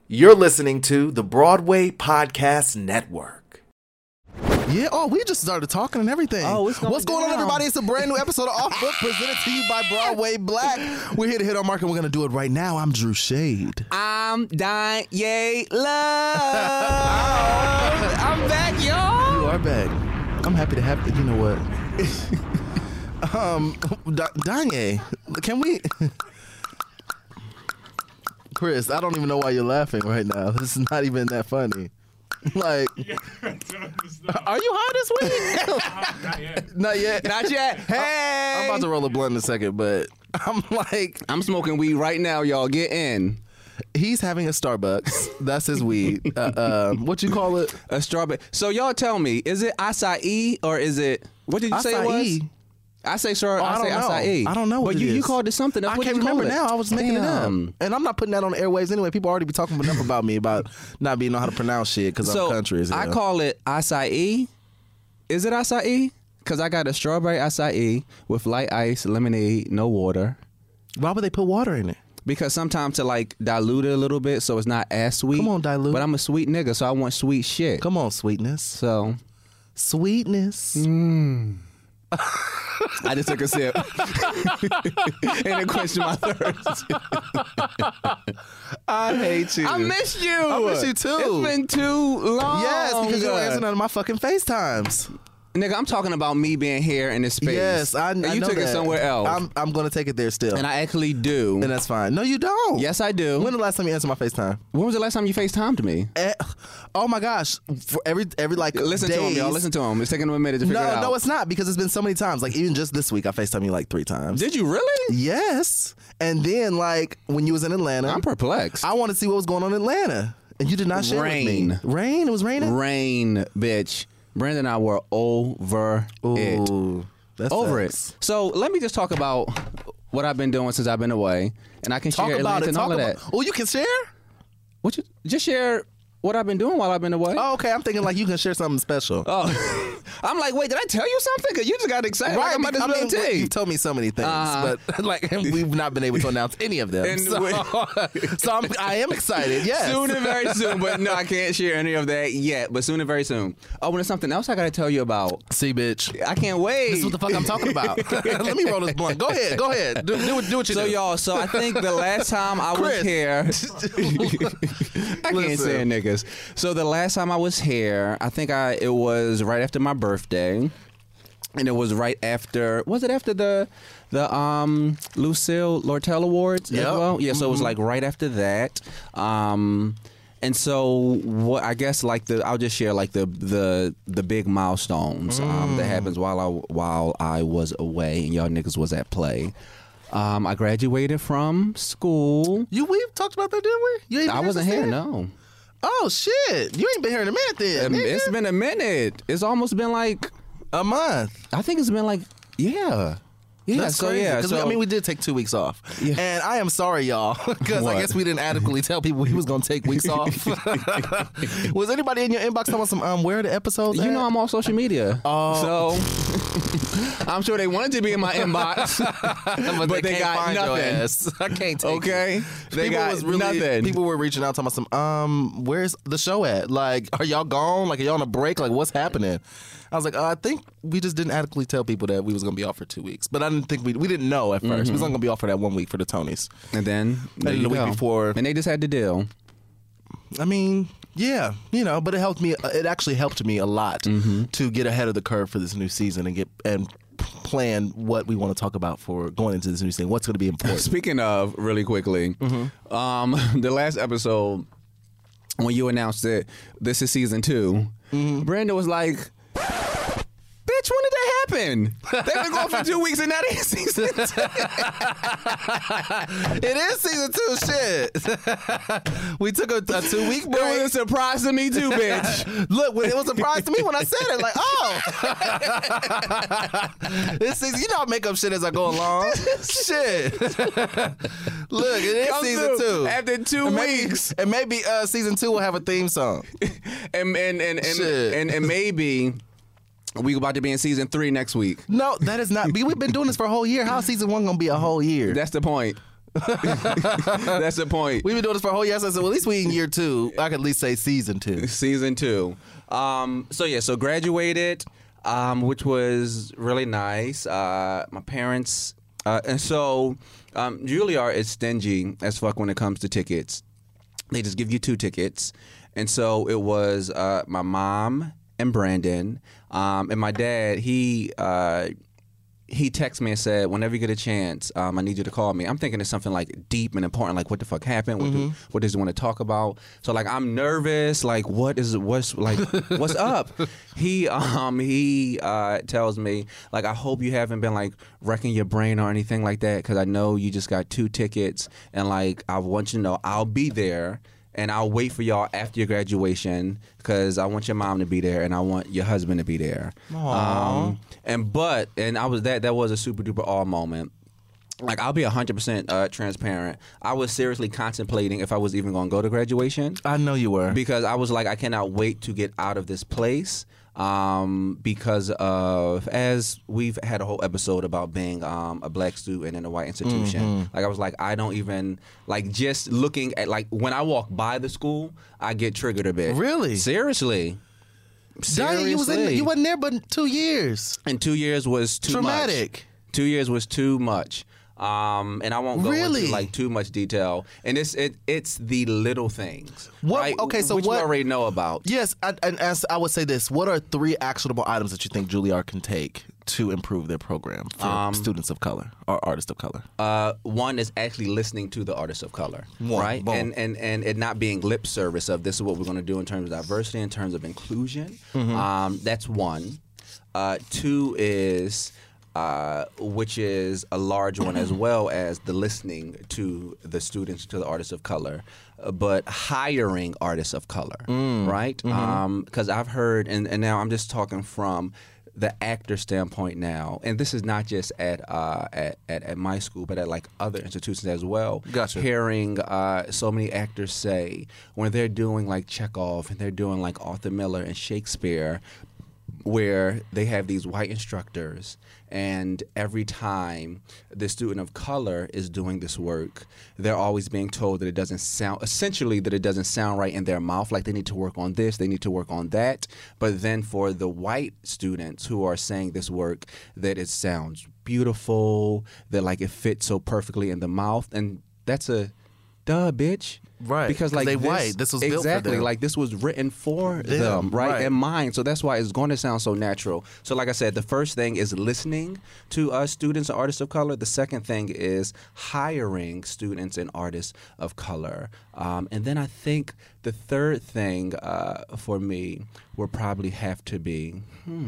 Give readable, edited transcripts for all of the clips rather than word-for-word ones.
You're listening to the Broadway Podcast Network. Yeah, we just started talking and everything. What's going on, everybody? It's a brand new episode of Off Book presented to you by Broadway Black. We're here to hit our mark, and we're going to do it right now. I'm Drew Shade. I'm Danye Love. I'm back, y'all. You are back. I'm happy to have you. You know what? Danye, can we... Chris, I don't even know why you're laughing right now. This is not even that funny. Like, are you high this week? Not yet. Not yet. Hey, I'm about to roll a blunt in a second, but I'm smoking weed right now, y'all. Get in. He's having a Starbucks. That's his weed. What you call it? A strawberry. So y'all tell me, is it acai or is it? What did you say it was? I say acai. I don't know what but it is. You called it something. That's I what can't you called remember it. now. I was making it up. And I'm not putting that on the airwaves anyway. People already be talking enough about me about not being know how to pronounce shit because I'm country. I call it acai. Is it acai? Because I got a strawberry acai with light ice, lemonade, no water. Why would they put water in it? Because sometimes to like dilute it a little bit so it's not as sweet. Come on, dilute. But I'm a sweet nigga, so I want sweet shit. Come on, sweetness. So. Sweetness. I just took a sip and it quenched my thirst. I hate you. I missed you. I miss you too. It's been too long. Yes, because you don't answer none of my fucking FaceTimes. Nigga, I'm talking about me being here in this space. Yes, I know you took that. it somewhere else. I'm going to take it there still. And I actually do. And that's fine. No, you don't. Yes, I do. When the last time you answered my FaceTime? When was the last time you FaceTimed me? Oh my gosh. For every like Listen days. to him, y'all. Listen to him. It's taking him a minute to figure it out. No, it's not because it's been so many times. Like even just this week, I FaceTimed you like 3 times. Did you really? Yes. And then like when you was in Atlanta. I'm perplexed. I wanted to see what was going on in Atlanta. And you did not share with me. Rain? It was raining? Rain, bitch. Brandon and I were over it. That's over it. So let me just talk about what I've been doing since I've been away, and I can share Atlanta and all of that. Oh, you can share? What you just share what I've been doing while I've been away? Oh, okay. I'm thinking like you can share something special. Oh, I'm like, wait, did I tell you something? Because you just got excited. Right, like I'm about to you've told me so many things, but like we've not been able to announce any of them. I am excited. Yes, soon and very soon. But no, I can't share any of that yet. But soon and very soon. Oh, and there's something else I got to tell you about. See, bitch, I can't wait. This is what the fuck I'm talking about. Let me roll this blunt. Go ahead. Do what you do. So y'all, so I think the last time I was here, I can't say it, niggas. So the last time I was here, I think it was right after my birthday. And it was right after, was it after the Lucille Lortel Awards as well? Yeah, so it was like right after that. And so what I guess like I'll just share like the big milestones that happens while I was away and y'all niggas was at play. I graduated from school. We talked about that, didn't we? I wasn't here, no. Oh shit! You ain't been here in a minute then. It's been a minute. It's almost been like a month. I think it's been like That's so crazy. yeah. Because we did take 2 weeks off, and I am sorry, y'all, because I guess we didn't adequately tell people he was gonna take weeks off. Was anybody in your inbox talking about some where are the episodes? You know I'm on social media, so I'm sure they wanted to be in my inbox, but they got nothing. I can't take okay. it. They got nothing. People were reaching out talking about some where's the show at? Like, are y'all gone? Like, are y'all on a break? Like, what's happening? I was like, I think we just didn't adequately tell people that we was gonna be off for 2 weeks, but I didn't think we didn't know at first. We was only gonna be off for that 1 week for the Tonys, and then the week before, and they just had to deal. I mean, yeah, but it helped me. It actually helped me a lot to get ahead of the curve for this new season and plan what we want to talk about for going into this new season. What's going to be important. Speaking of, really quickly, the last episode when you announced that this is season 2, Brenda was like, bitch, when did that happen? They've been going for 2 weeks and now they season 2. It is season 2, shit. We took a 2-week break. It was a surprise to me too, bitch. Look, it was a surprise to me when I said it. Like, this season, I make up shit as I go along. Shit. Look, it is season 2. After 2 weeks. And maybe season 2 will have a theme song. And maybe we about to be in season 3 next week. No, that is not. We've been doing this for a whole year. How is season 1 gonna be a whole year? That's the point. That's the point. We've been doing this for a whole year. So I said, well, at least we in year 2. I could at least say season 2. Season 2. So graduated, which was really nice. My parents, and so Juilliard is stingy as fuck when it comes to tickets. They just give you 2 tickets. And so it was my mom and Brandon, and my dad. He texted me and said, whenever you get a chance, I need you to call me. I'm thinking it's something like deep and important, like what the fuck happened? What does he want to talk about? So like I'm nervous, like what's up? He tells me, like, I hope you haven't been like wrecking your brain or anything like that, because I know you just got 2 tickets, and like I want you to know I'll be there. And I'll wait for y'all after your graduation, because I want your mom to be there and I want your husband to be there. Aww. That was a super duper awe moment. Like, I'll be 100% transparent. I was seriously contemplating if I was even going to go to graduation. I know you were. Because I was like, I cannot wait to get out of this place. Because of, as we've had a whole episode about being a black student in a white institution. Like, I was like, I don't even, like, just looking at, like, when I walk by the school, I get triggered a bit. Really? Seriously. Dang, you wasn't there but 2 years. And 2 years was too traumatic. Much. 2 years was too much. And I won't go into like too much detail. And it's the little things. What? Right? Okay, so which what? You already know about. Yes, and as I would say this: what are 3 actionable items that you think Juilliard can take to improve their program for students of color or artists of color? One is actually listening to the artists of color, right? Boom. And it not being lip service of this is what we're going to do in terms of diversity, in terms of inclusion. That's one. 2 is. Which is a large one, as well as the listening to the students, to the artists of color, but hiring artists of color, right? Because I've heard, and now I'm just talking from the actor standpoint now, and this is not just at my school, but at like other institutions as well. Gotcha. Hearing so many actors say when they're doing like Chekhov and they're doing like Arthur Miller and Shakespeare, where they have these white instructors, and every time the student of color is doing this work, they're always being told that it doesn't sound right in their mouth, like they need to work on this, they need to work on that. But then for the white students who are saying this work, that it sounds beautiful, that like it fits so perfectly in the mouth, and that's a duh, bitch. Right, because like they white. This was built for them. Like this was written for them, right? And mine. So that's why it's going to sound so natural. So like I said, the first thing is listening to students and artists of color. The second thing is hiring students and artists of color. And then I think the third thing for me will probably have to be,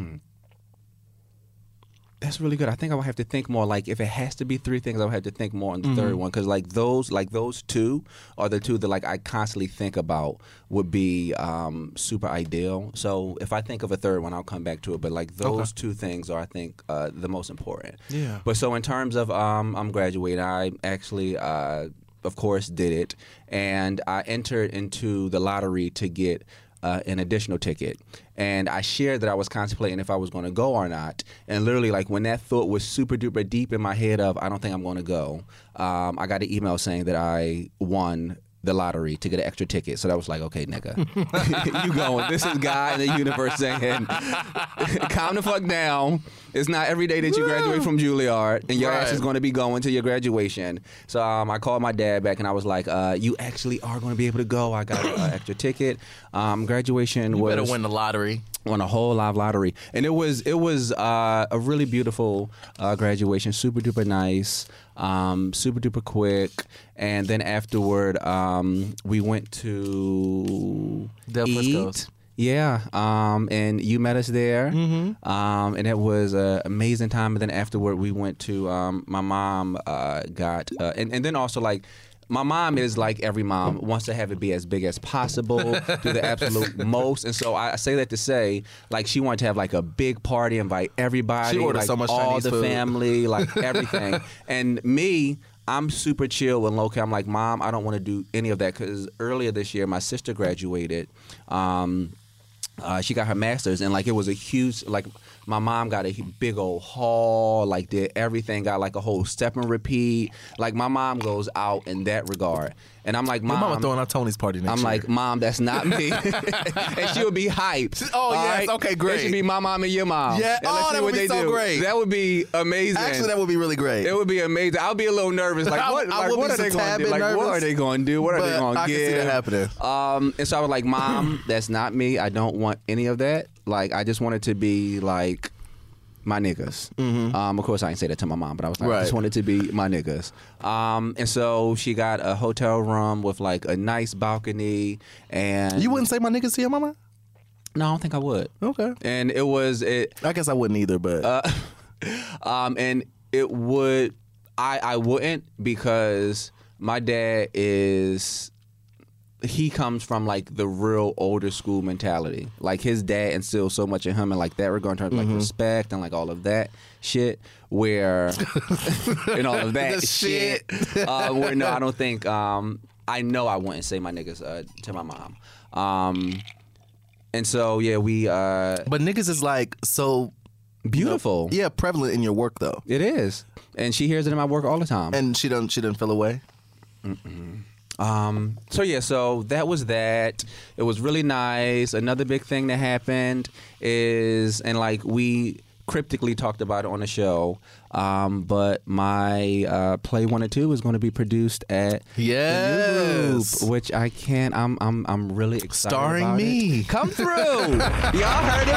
that's really good. I think I would have to think more. Like, if it has to be 3 things, I would have to think more on the third one, because like those 2 are the 2 that like I constantly think about would be super ideal. So if I think of a third one, I'll come back to it. But like those 2 things are, I think, the most important. Yeah. But so in terms of I'm graduating, I actually of course did it, and I entered into the lottery to get an additional ticket, and I shared that I was contemplating if I was going to go or not. And literally, like, when that thought was super duper deep in my head of I don't think I'm going to go, I got an email saying that I won the lottery to get an extra ticket. So that was like, okay, nigga, you going. This is God in the universe saying, calm the fuck down. It's not every day that you graduate from Juilliard and your ass is going to be going to your graduation. So I called my dad back and I was like, you actually are going to be able to go. I got an extra ticket. Graduation was... You better win the lottery. Won a whole live lottery. And it was a really beautiful graduation, super duper nice, super duper quick. And then afterward, we went to Del Frisco's. eat. Yeah, and you met us there, and it was an amazing time. And then afterward, we went to my mom got, and then also like. My mom is like every mom, wants to have it be as big as possible, do the absolute most. And so I say that to say, like, she wanted to have like a big party, invite everybody, She ordered like so much all Chinese the food. family, like everything. And me, I'm super chill and low-key. I'm like, Mom, I don't want to do any of that, because earlier this year, my sister graduated. She got her master's, and like it was a huge, like my mom got a big old hall, like did everything, got like a whole step and repeat. Like my mom goes out in that regard, and I'm like, Your mama Mom, throwing out Tony's party next I'm year. like, Mom, that's not me. And she would be hyped. Oh, all yes. Okay, great. It should be my mom and your mom. Yeah. And let's Oh, see that what would be they so do. great. That would be amazing. Actually, that would be really great. It would be amazing. I'll be a little nervous. Like, I what? would Like, be what are they just a going tad to do? bit Like, what nervous. are they going to do? What are they But going to I give? can see that happening. And so I was like, Mom, that's not me. I don't want any of that. Like, I just want it to be like my niggas. Of course, I didn't say that to my mom, but I was like, I just Right. wanted to be my niggas. And so she got a hotel room with like a nice balcony, and You wouldn't say my niggas to your mama? No, I don't think I would. Okay. And I guess I wouldn't either, but and it would, I wouldn't, because my dad he comes from like the real older school mentality. Like his dad instilled so much in him in like that regard, in terms of like respect and like all of that shit, where and all of that The shit. Where no, I don't think I know I wouldn't say my niggas to my mom. And so yeah, we but niggas is like so beautiful. Yeah, prevalent in your work though. It is. And she hears it in my work all the time. And she didn't feel away. So that was that. It was really nice. Another big thing that happened is, and like we cryptically talked about it on the show, but my play 1 and 2 is going to be produced at the New Yes. Group, which I can't. I'm really excited. Starring about me. It. Come through. Y'all heard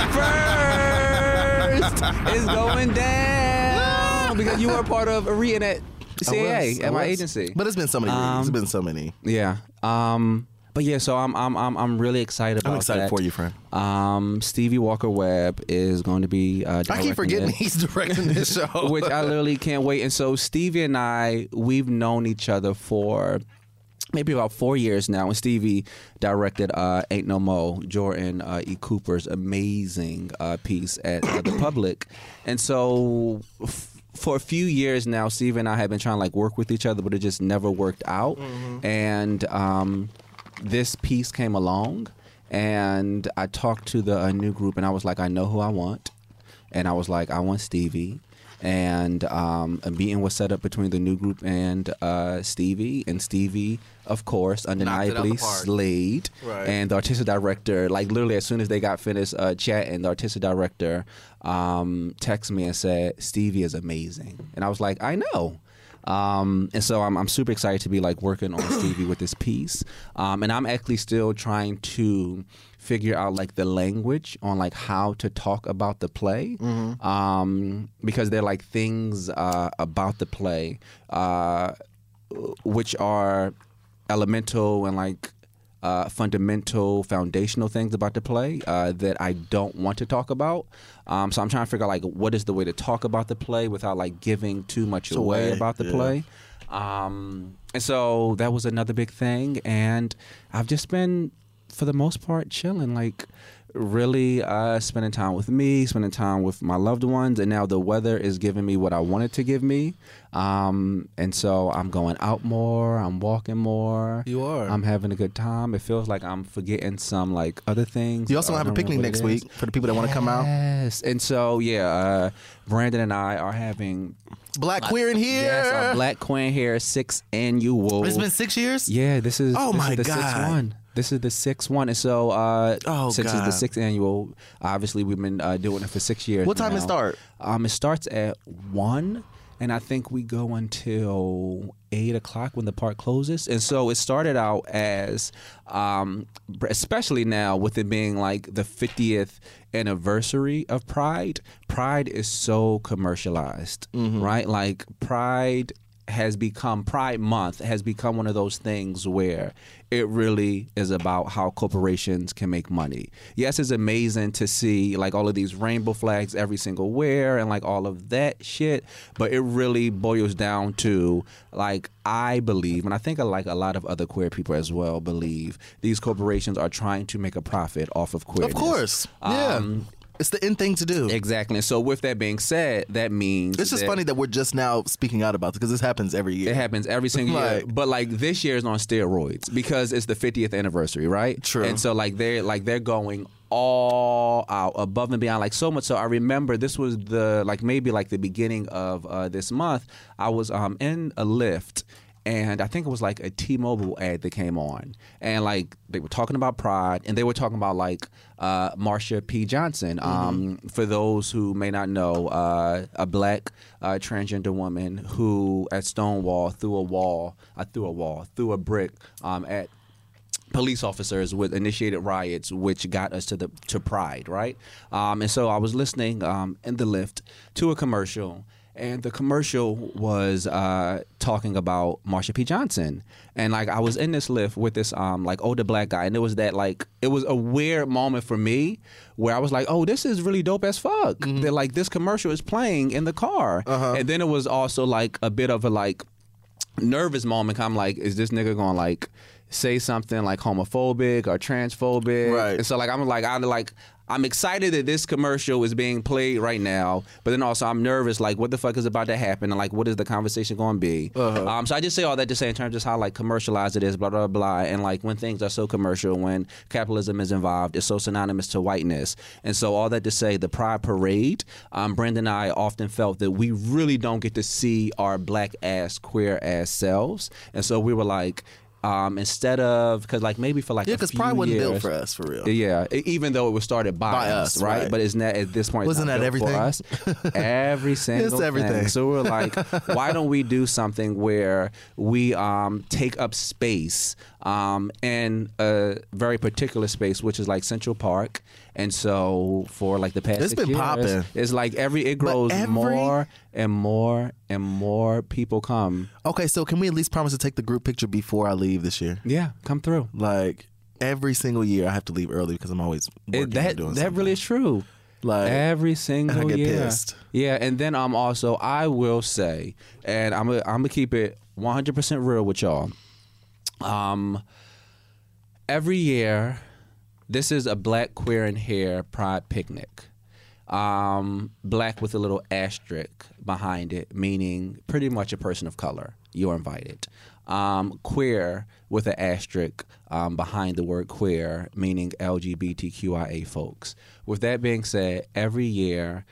it first. It's going down because you were part of Arian at CAA at my agency. But it's been so many readings. It's been so many. Yeah. But yeah, so I'm really excited about that. I'm excited for you, friend. Stevie Walker Webb is going to be directing I keep forgetting it, he's directing this show. which I literally can't wait. And so Stevie and I, we've known each other for maybe about 4 years now. And Stevie directed Ain't No Mo, Jordan E. Cooper's amazing piece at the Public. And so for a few years now, Stevie and I have been trying to like work with each other, but it just never worked out. And this piece came along, and I talked to the New Group, and I was like, I know who I want. And I was like, I want Stevie. And a meeting was set up between the New Group and Stevie. And Stevie, of course, undeniably slayed. Right. And the artistic director, like literally as soon as they got finished chatting, the artistic director texted me and said, Stevie is amazing. And I was like, I know. And so I'm super excited to be like working on Stevie with this piece. And I'm actually still trying to figure out like the language on like how to talk about the play. Because there are like things about the play which are elemental and like fundamental, foundational things about the play that I don't want to talk about. So I'm trying to figure out like what is the way to talk about the play without like giving too much away about the play. And so that was another big thing. And I've just been, for the most part, chilling, like really spending time with me, spending time with my loved ones. And now the weather is giving me what I wanted to give me. And so I'm going out more, I'm walking more. You are. I'm having a good time. It feels like I'm forgetting some like other things. You also I have a don't picnic remember next what it is. week for the people that want to come out. Yes. And so, yeah, Brandon and I are having Black Queer in here. yes, our Black Queen here 6th annual. It's been 6 years? Yeah, this is Oh this my is the God. 6th one. This is the 6th one. And so since God. it's the 6th annual, obviously we've been doing it for 6 years. What time now. it start? It starts at 1, and I think we go until 8 o'clock when the park closes. And so it started out as, especially now with it being like the 50th anniversary of Pride. Pride is so commercialized, right? Like Pride Month has become one of those things where it really is about how corporations can make money. Yes, it's amazing to see like all of these rainbow flags every single where and like all of that shit, but it really boils down to like I believe, and I think like a lot of other queer people as well believe, these corporations are trying to make a profit off of queerness. Of course. Yeah. It's the end thing to do. Exactly. And so with that being said, that means It's just funny that we're just now speaking out about this because this happens every year. it happens every single year, Like- but like this year is on steroids because it's the 50th anniversary, right? True. And so like they're going all out, above and beyond, like so much so I remember this was maybe the beginning of this month. I was in a Lyft, and I think it was like a T-Mobile ad that came on, and like they were talking about Pride, and they were talking about like Marsha P. Johnson. For those who may not know, a black transgender woman who at Stonewall threw a brick at police officers with initiated riots, which got us to Pride, right? And so I was listening in the Lyft to a commercial, and the commercial was talking about Marsha P. Johnson. And like I was in this Lyft with this like older black guy, and it was a weird moment for me where I was like, oh, this is really dope as fuck. That like this commercial is playing in the car. And then it was also like a bit of a like nervous moment. I'm like, is this nigga gonna like say something like homophobic or transphobic? Right. And so like I'm excited that this commercial is being played right now, but then also I'm nervous, like what the fuck is about to happen, and like what is the conversation going to be? So I just say all that to say in terms of how like commercialized it is, blah blah blah, and like when things are so commercial, when capitalism is involved, it's so synonymous to whiteness. And so all that to say, the Pride Parade, Brandon and I often felt that we really don't get to see our black ass, queer ass selves, and so we were like, instead of, because like maybe for like a because few Pride wasn't years, built for us, for real. Yeah, even though it was started by us, right? But it's not at this point. Wasn't it's not that built everything? For us. Every single It's everything. thing. So we're like, why don't we do something where we take up space in a very particular space, which is like Central Park. And so for like the past It's 6 been years, popping. it's like it grows more and more and more people come. Okay, so can we at least promise to take the group picture before I leave this year? Yeah, come through. Like every single year, I have to leave early because I'm always working or doing That something. really is true. Like Every single I get year. pissed. Yeah, and then also I will say, and I'm gonna keep it 100% real with y'all. Every year, this is a Black Queer and Hair Pride picnic. Black with a little asterisk behind it, meaning pretty much a person of color. You're invited. Queer with an asterisk behind the word queer, meaning LGBTQIA folks. With that being said, every year,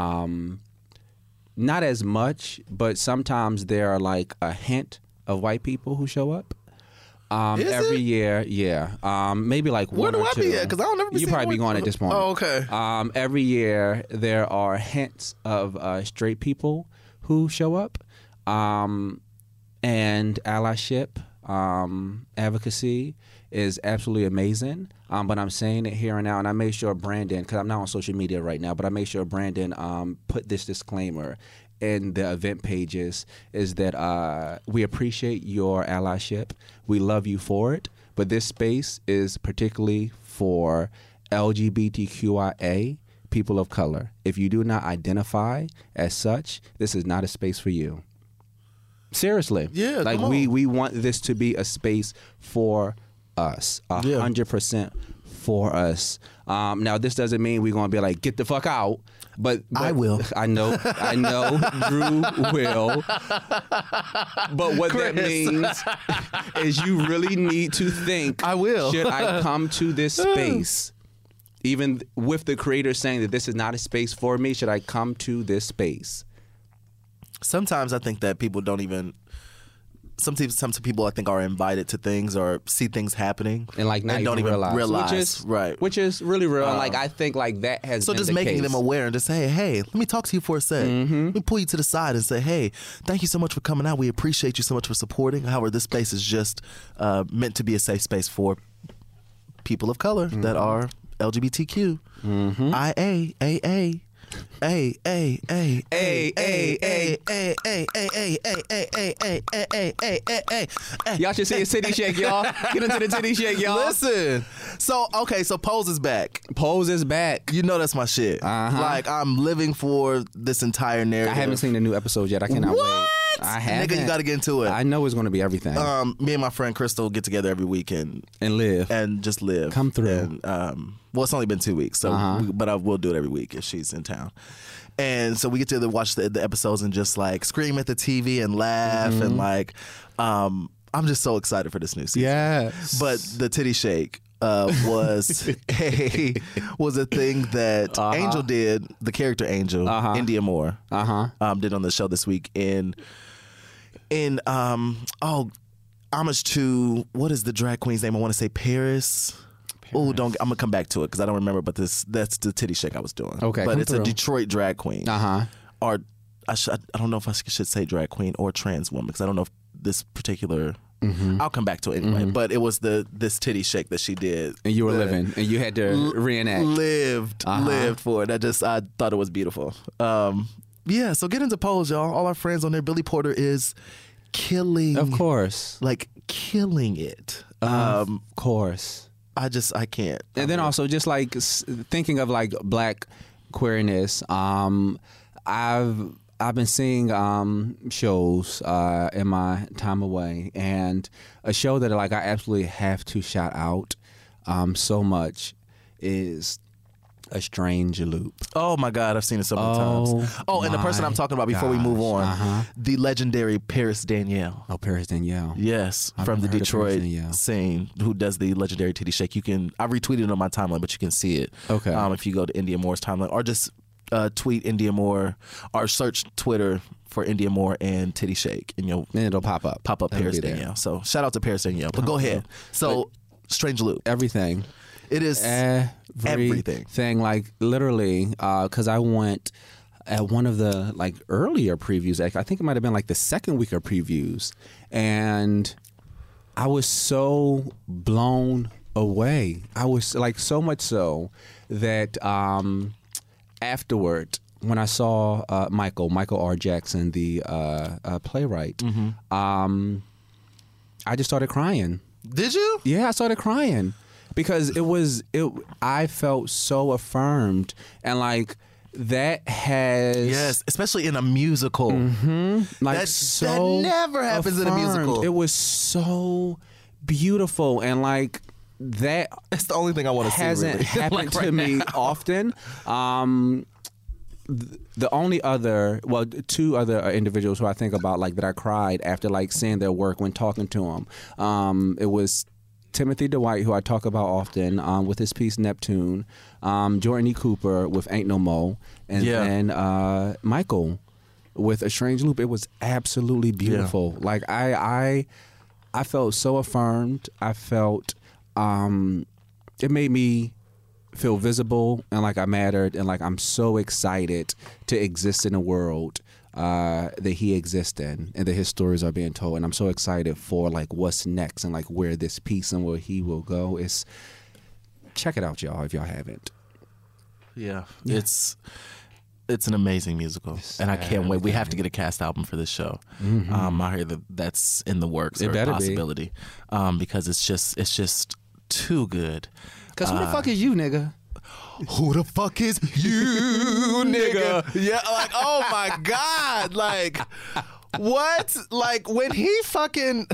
not as much, but sometimes there are like a hint of white people who show up. Every year, yeah. Maybe like Where one do or I two. be at? Because I don't ever be You seeing probably be white going at people. this point. Oh, okay. Every year there are hints of straight people who show up, and allyship, advocacy is absolutely amazing. But I'm saying it here and now, and I made sure Brandon, because I'm not on social media right now, but I made sure Brandon put this disclaimer in the event pages, is that we appreciate your allyship. We love you for it. But this space is particularly for LGBTQIA people of color. If you do not identify as such, this is not a space for you. Seriously. Yeah, like come on. we want this to be a space for us. 100% for us. Now this doesn't mean we're gonna be like, get the fuck out. But I will. I know Drew will. But what that means is you really need to think, I will. should I come to this space? Even with the creator saying that this is not a space for me, should I come to this space? Sometimes I think that people don't even. Some people I think are invited to things or see things happening And like not don't even realize. Which is really real. And like I think like that has So been just the making case. them aware and just say, hey, let me talk to you for a sec. Let me pull you to the side and say, hey, thank you so much for coming out. We appreciate you so much for supporting. However, this space is just meant to be a safe space for people of color that are LGBTQ. IA. Y'all should see a titty shake, y'all. Get into the titty shake, y'all. Listen. So Pose is back. Pose is back. You know that's my shit. Like I'm living for this entire narrative. I haven't seen the new episode yet. I cannot wait. I haven't. Nigga, you got to get into it. I know it's going to be everything. Me and my friend Crystal get together every weekend and live. and just live. Come through. And, well, it's only been 2 weeks, so but I will do it every week if she's in town. And so we get to watch the episodes and just like scream at the TV and laugh and like I'm just so excited for this new season. Yes. But the titty shake was a thing that Angel did, the character Angel, India Moore, did on the show this week in homage to, what is the drag queen's name? I want to say Paris. Oh, I'm gonna come back to it because I don't remember. But that's the titty shake I was doing. Okay, but it's a Detroit drag queen. Or I don't know if I should say drag queen or trans woman because I don't know if this particular. I'll come back to it anyway. But it was this titty shake that she did, and you were living, and you had to reenact. Lived for it. I thought it was beautiful. Yeah. So get into polls, y'all. All our friends on there. Billy Porter is killing, of course, like killing it. Of course. I can't. And then also just like thinking of like black queerness. I've been seeing shows in my time away, and a show that like I absolutely have to shout out so much is A Strange Loop. Oh my God, I've seen it so many times. Oh, and the person I'm talking about before we move on, the legendary Paris Danielle. Oh, Paris Danielle. Yes, from the Detroit scene, who does the legendary titty shake. I retweeted it on my timeline, but you can see it. Okay. If you go to India Moore's timeline, or just tweet India Moore, or search Twitter for India Moore and titty shake, and it'll pop up. Paris Danielle. So shout out to Paris Danielle. But go ahead. So Strange Loop. Everything. It is everything. Like literally, because I went at one of the like earlier previews. I think it might have been like the second week of previews, and I was so blown away. I was like so much so that afterward, when I saw Michael R. Jackson, the playwright, I just started crying. Did you? Yeah, I started crying. Because I felt so affirmed, and like that has, yes, especially in a musical, like that never happens in a musical. It was so beautiful, and like that. It's the only thing I want to see. Hasn't happened to me often. The only two other individuals who I think about like that I cried after like seeing their work when talking to them. It was Timothy Dwight, who I talk about often, with his piece Neptune, Jordan E. Cooper with Ain't No Mo, and then Michael with A Strange Loop. It was absolutely beautiful. Yeah. Like I felt so affirmed. I felt it made me feel visible and like I mattered, and like I'm so excited to exist in a world that he exists in, and that his stories are being told, and I'm so excited for like what's next and like where this piece and where he will go. Check it out, y'all, if y'all haven't. Yeah. It's an amazing musical, and I can't wait. We have to get a cast album for this show. I hear that's in the works, or a possibility, because it's just too good. Because who the fuck is you, nigga? Who the fuck is you, nigga? Yeah, like, oh my God. Like, what? Like, when he fucking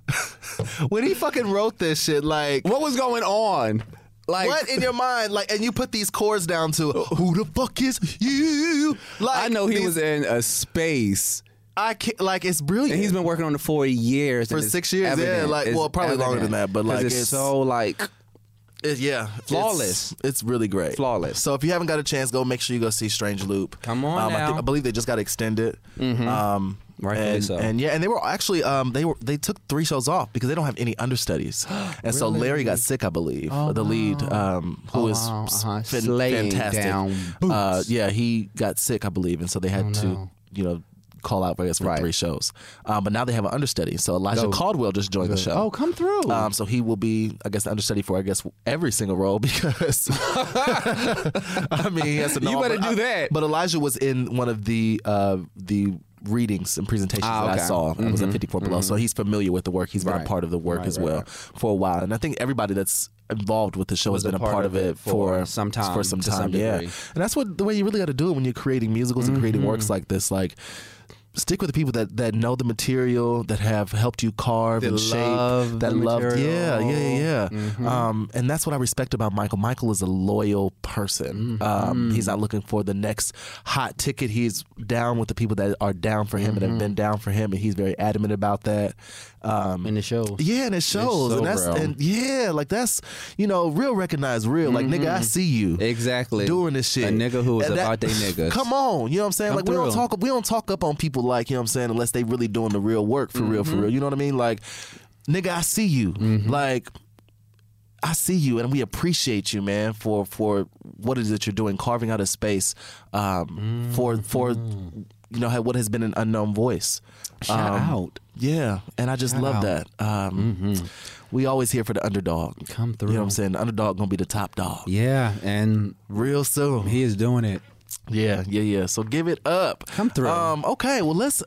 wrote this shit, like, what was going on? Like, what in your mind? Like, and you put these chords down to who the fuck is you? Like, I know he was in a space. I can't, like, it's brilliant. And he's been working on it for years. For 6 years, yeah. Like, well, probably longer than that, but like, it's so like. Flawless. It's really great. Flawless. So if you haven't got a chance, make sure you go see Strange Loop. Come on now. I believe they just got extended. Rightfully so. And they were actually they took 3 shows off because they don't have any understudies. And really? So Larry got sick, I believe. The lead, who is fantastic. Down he got sick, I believe, and so they had to call out, I guess, for 3 shows. But now they have an understudy. So Elijah Caldwell just joined the show. Oh, come through. So he will be, I guess, the understudy for, I guess, every single role because, I mean, he has to know. You better do that. But Elijah was in one of the readings and presentations that I saw. It was at 54 Below. So he's familiar with the work. He's been a part of the work as well for a while. And I think everybody that's involved with the show has been a part of it for some time. Yeah. And that's the way you really got to do it when you're creating musicals and creating works like this. Like, stick with the people that know the material, that have helped you carve That and shape, love that the love. material. Yeah. Mm-hmm. And that's what I respect about Michael. Michael is a loyal person. He's not looking for the next hot ticket. He's down with the people that are down for him and have been down for him, and he's very adamant about that. In the shows. Yeah, and it shows, so and that's real. and yeah, like that's real recognize real. Like nigga, I see you Exactly. doing this shit. A nigga who is And about they niggas. Come on, you know what I'm saying? Come Like through. we don't talk up on people like, you know what I'm saying, unless they really doing the real work for real, for real. You know what I mean? Like, nigga, I see you. Like, I see you, and we appreciate you, man, for what it is that you're doing, carving out a space for what has been an unknown voice. Shout out. Yeah, and I just Shout love out. that. We always here for the underdog. Come through. You know what I'm saying? The underdog gonna be the top dog Yeah, and real soon. he is doing it. Yeah. So give it up. Come through. Okay. Well, let's.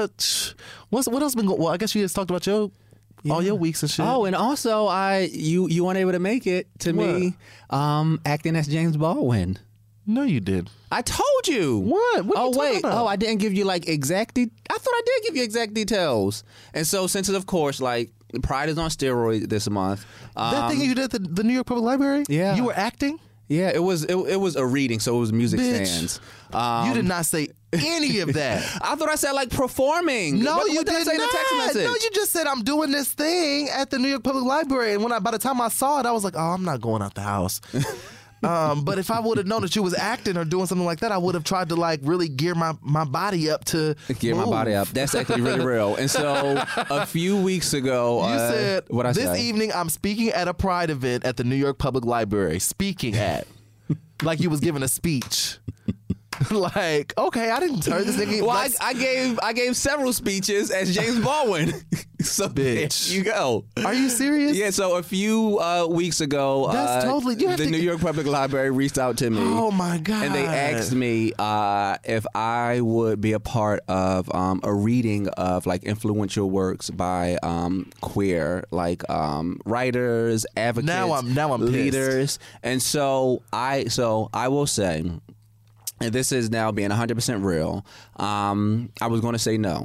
What else been going? Well, I guess you just talked about all your weeks and shit. Oh, and also, you weren't able to make it to me acting as James Baldwin. No, you did. I told you. What? What are you Oh talking wait. about? Oh, I didn't give you like exact. I thought I did give you exact details. And so, since it's, of course, like Pride is on steroids this month. That thing you did at the New York Public Library. Yeah. You were acting. Yeah, it was a reading, so it was music Bitch. stands. You did not say any of that. I thought I said like performing. No, what you did I did say in the text not. message? No, you just said I'm doing this thing at the New York Public Library, and by the time I saw it, I was like, oh, I'm not going out the house. But if I would have known that you was acting or doing something like that, I would have tried to like really gear my body up to Gear my move. body up. That's actually really real. And so a few weeks ago, You said what I this say? evening I'm speaking at a Pride event at the New York Public Library. Speaking at, like you was giving a speech. Like, okay, I didn't turn this nigga. Well, let's- I gave several speeches as James Baldwin. So Bitch. there you go. Are you serious? Yeah, so a few weeks ago, That's totally- you have the to- New York Public Library reached out to me. Oh my god! And they asked me if I would be a part of a reading of like influential works by queer like writers, advocates, Now I'm pissed. leaders. And so I will say, and this is now being 100% real, I was going to say no.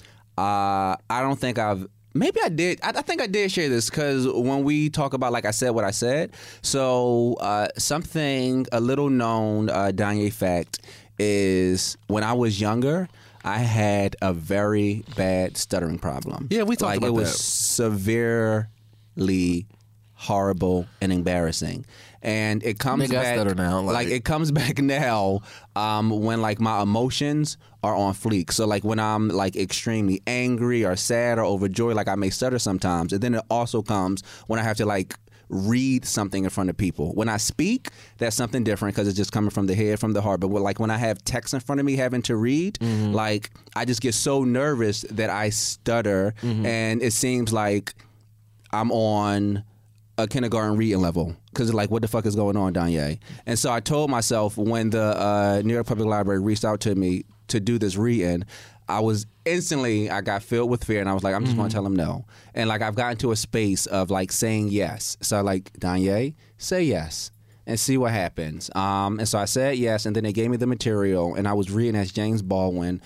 I don't think maybe I did. I think I did share this because when we talk about, like I said, what I said. So something, a little known Danye fact is when I was younger, I had a very bad stuttering problem. Yeah, we talked like, about it was that. severely horrible and embarrassing. And it comes Nigga, I back stutter now, like it comes back now when like my emotions are on fleek. So like when I'm like extremely angry or sad or overjoyed, like I may stutter sometimes. And then it also comes when I have to like read something in front of people. When I speak, that's something different because it's just coming from the head, from the heart. But like when I have text in front of me having to read, like I just get so nervous that I stutter, and it seems like I'm on a kindergarten reading level because like, what the fuck is going on, Danye? And so I told myself when the New York Public Library reached out to me to do this reading, I got filled with fear, and I was like, I'm just going to tell him no. And like I've gotten to a space of like saying yes. So like, Danye, say yes and see what happens. And so I said yes, and then they gave me the material, and I was reading as James Baldwin.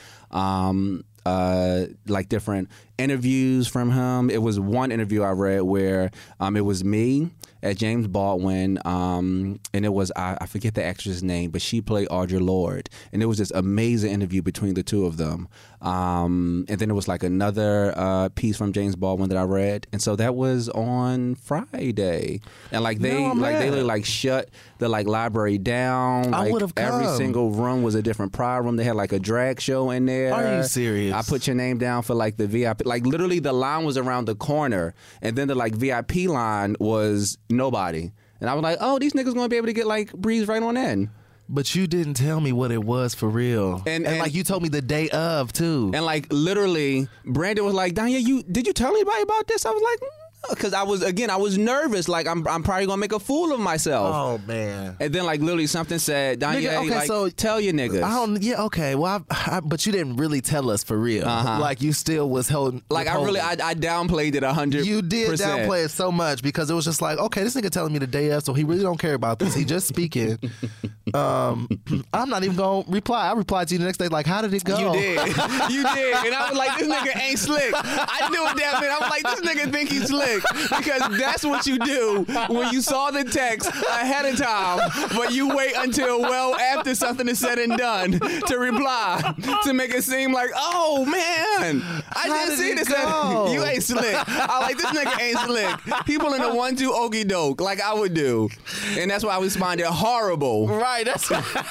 Like different interviews from him. It was one interview I read where it was me as James Baldwin, and it was I forget the actress' name, but she played Audre Lorde, and it was this amazing interview between the two of them. And then it was like another piece from James Baldwin that I read, and so that was on Friday, and like they like shut the like library down. I Like, would've every come. single room was a different Pride room. They had like a drag show in there. Are you serious? I put your name down for like the VIP. Like literally the line was around the corner, and then the like VIP line was nobody. And I was like, oh, these niggas gonna be able to get like breeze right on in. But you didn't tell me what it was for real. And like you told me the day of too. And like literally, Brandon was like, Danya, did you tell anybody about this? I was like, Because I was nervous. Like I'm probably gonna make a fool of myself. Oh man. And then like literally something said, Danye, Nigga, okay, like, so tell your niggas. Yeah, okay. Well, but you didn't really tell us for real. Like you still was holding. Like I downplayed it 100%. You did downplay it so much because it was just like, okay, this nigga telling me the day of, so he really don't care about this. He just speaking. I'm not even gonna reply. I replied to you the next day, like, how did it go? You did. And I was like, this nigga ain't slick. I knew it that minute. I was like, this nigga think he's slick. Because that's what you do when you saw the text ahead of time, but you wait until well after something is said and done to reply to make it seem like, oh man, I didn't see this. You ain't slick. I like, this nigga ain't slick. People in the 1-2 okie doke like I would do. And that's why I responded horrible. Right, that's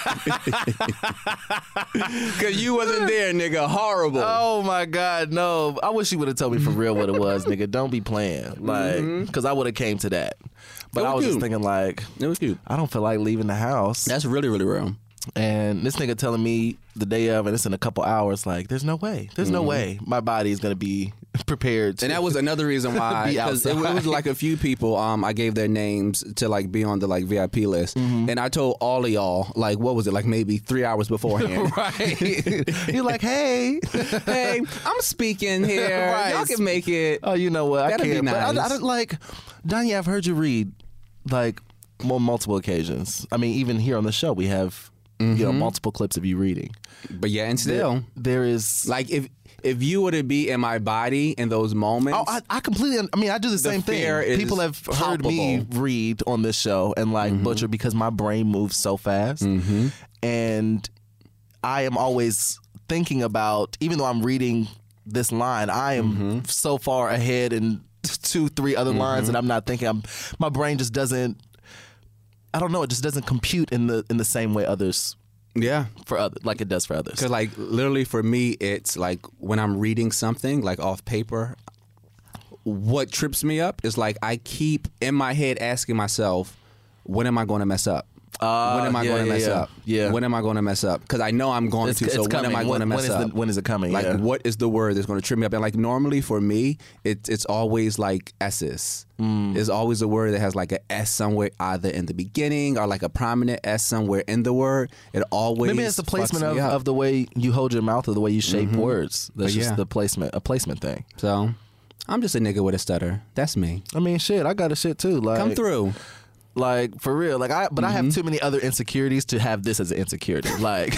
because you wasn't there, nigga. Horrible. Oh my God, no. I wish you would have told me for real what it was, nigga. Don't be playing. Like, because I would have came to that. But I was just thinking like, it was cute. I don't feel like leaving the house. That's really, really real. And this nigga telling me the day of, and it's in a couple hours, like, there's no way. There's no way my body is going to be prepared to. And that was another reason why, because it was like a few people, I gave their names to like be on the like VIP list. And I told all of y'all, like, what was it, like maybe 3 hours beforehand. Right. You're like, hey, I'm speaking here. Right. Y'all can make it. Oh, you know what? That'd I can't. be nice. But I don't like, Danye, I've heard you read like on multiple occasions. I mean, even here on the show, we have you know multiple clips of you reading. But yeah, and still, there is like if you were to be in my body in those moments. Oh, I completely. I mean, I do the same thing. People have heard me read on this show and like butcher because my brain moves so fast, and I am always thinking about. Even though I'm reading this line, I am so far ahead in 2-3 other lines, and I'm not thinking. My brain just doesn't. I don't know. It just doesn't compute in the same way others. Yeah, for other like it does for others. Because like literally for me, it's like when I'm reading something like off paper. What trips me up is like I keep in my head asking myself, when am I going to mess up? When am I going to mess up? Yeah. When am I going to mess up? Because I know I'm going to. So when am I going to mess up? When is it coming? Like what is the word that's going to trip me up? And like normally for me, it's always like S's. It's always a word that has like an S somewhere, either in the beginning or like a prominent S somewhere in the word. It always maybe it's the placement of the way you hold your mouth or the way you shape words. That's just the placement, a placement thing. So I'm just a nigga with a stutter. That's me. I mean, shit, I got a shit too. Like, come through. Like for real, like I have too many other insecurities to have this as an insecurity. Like,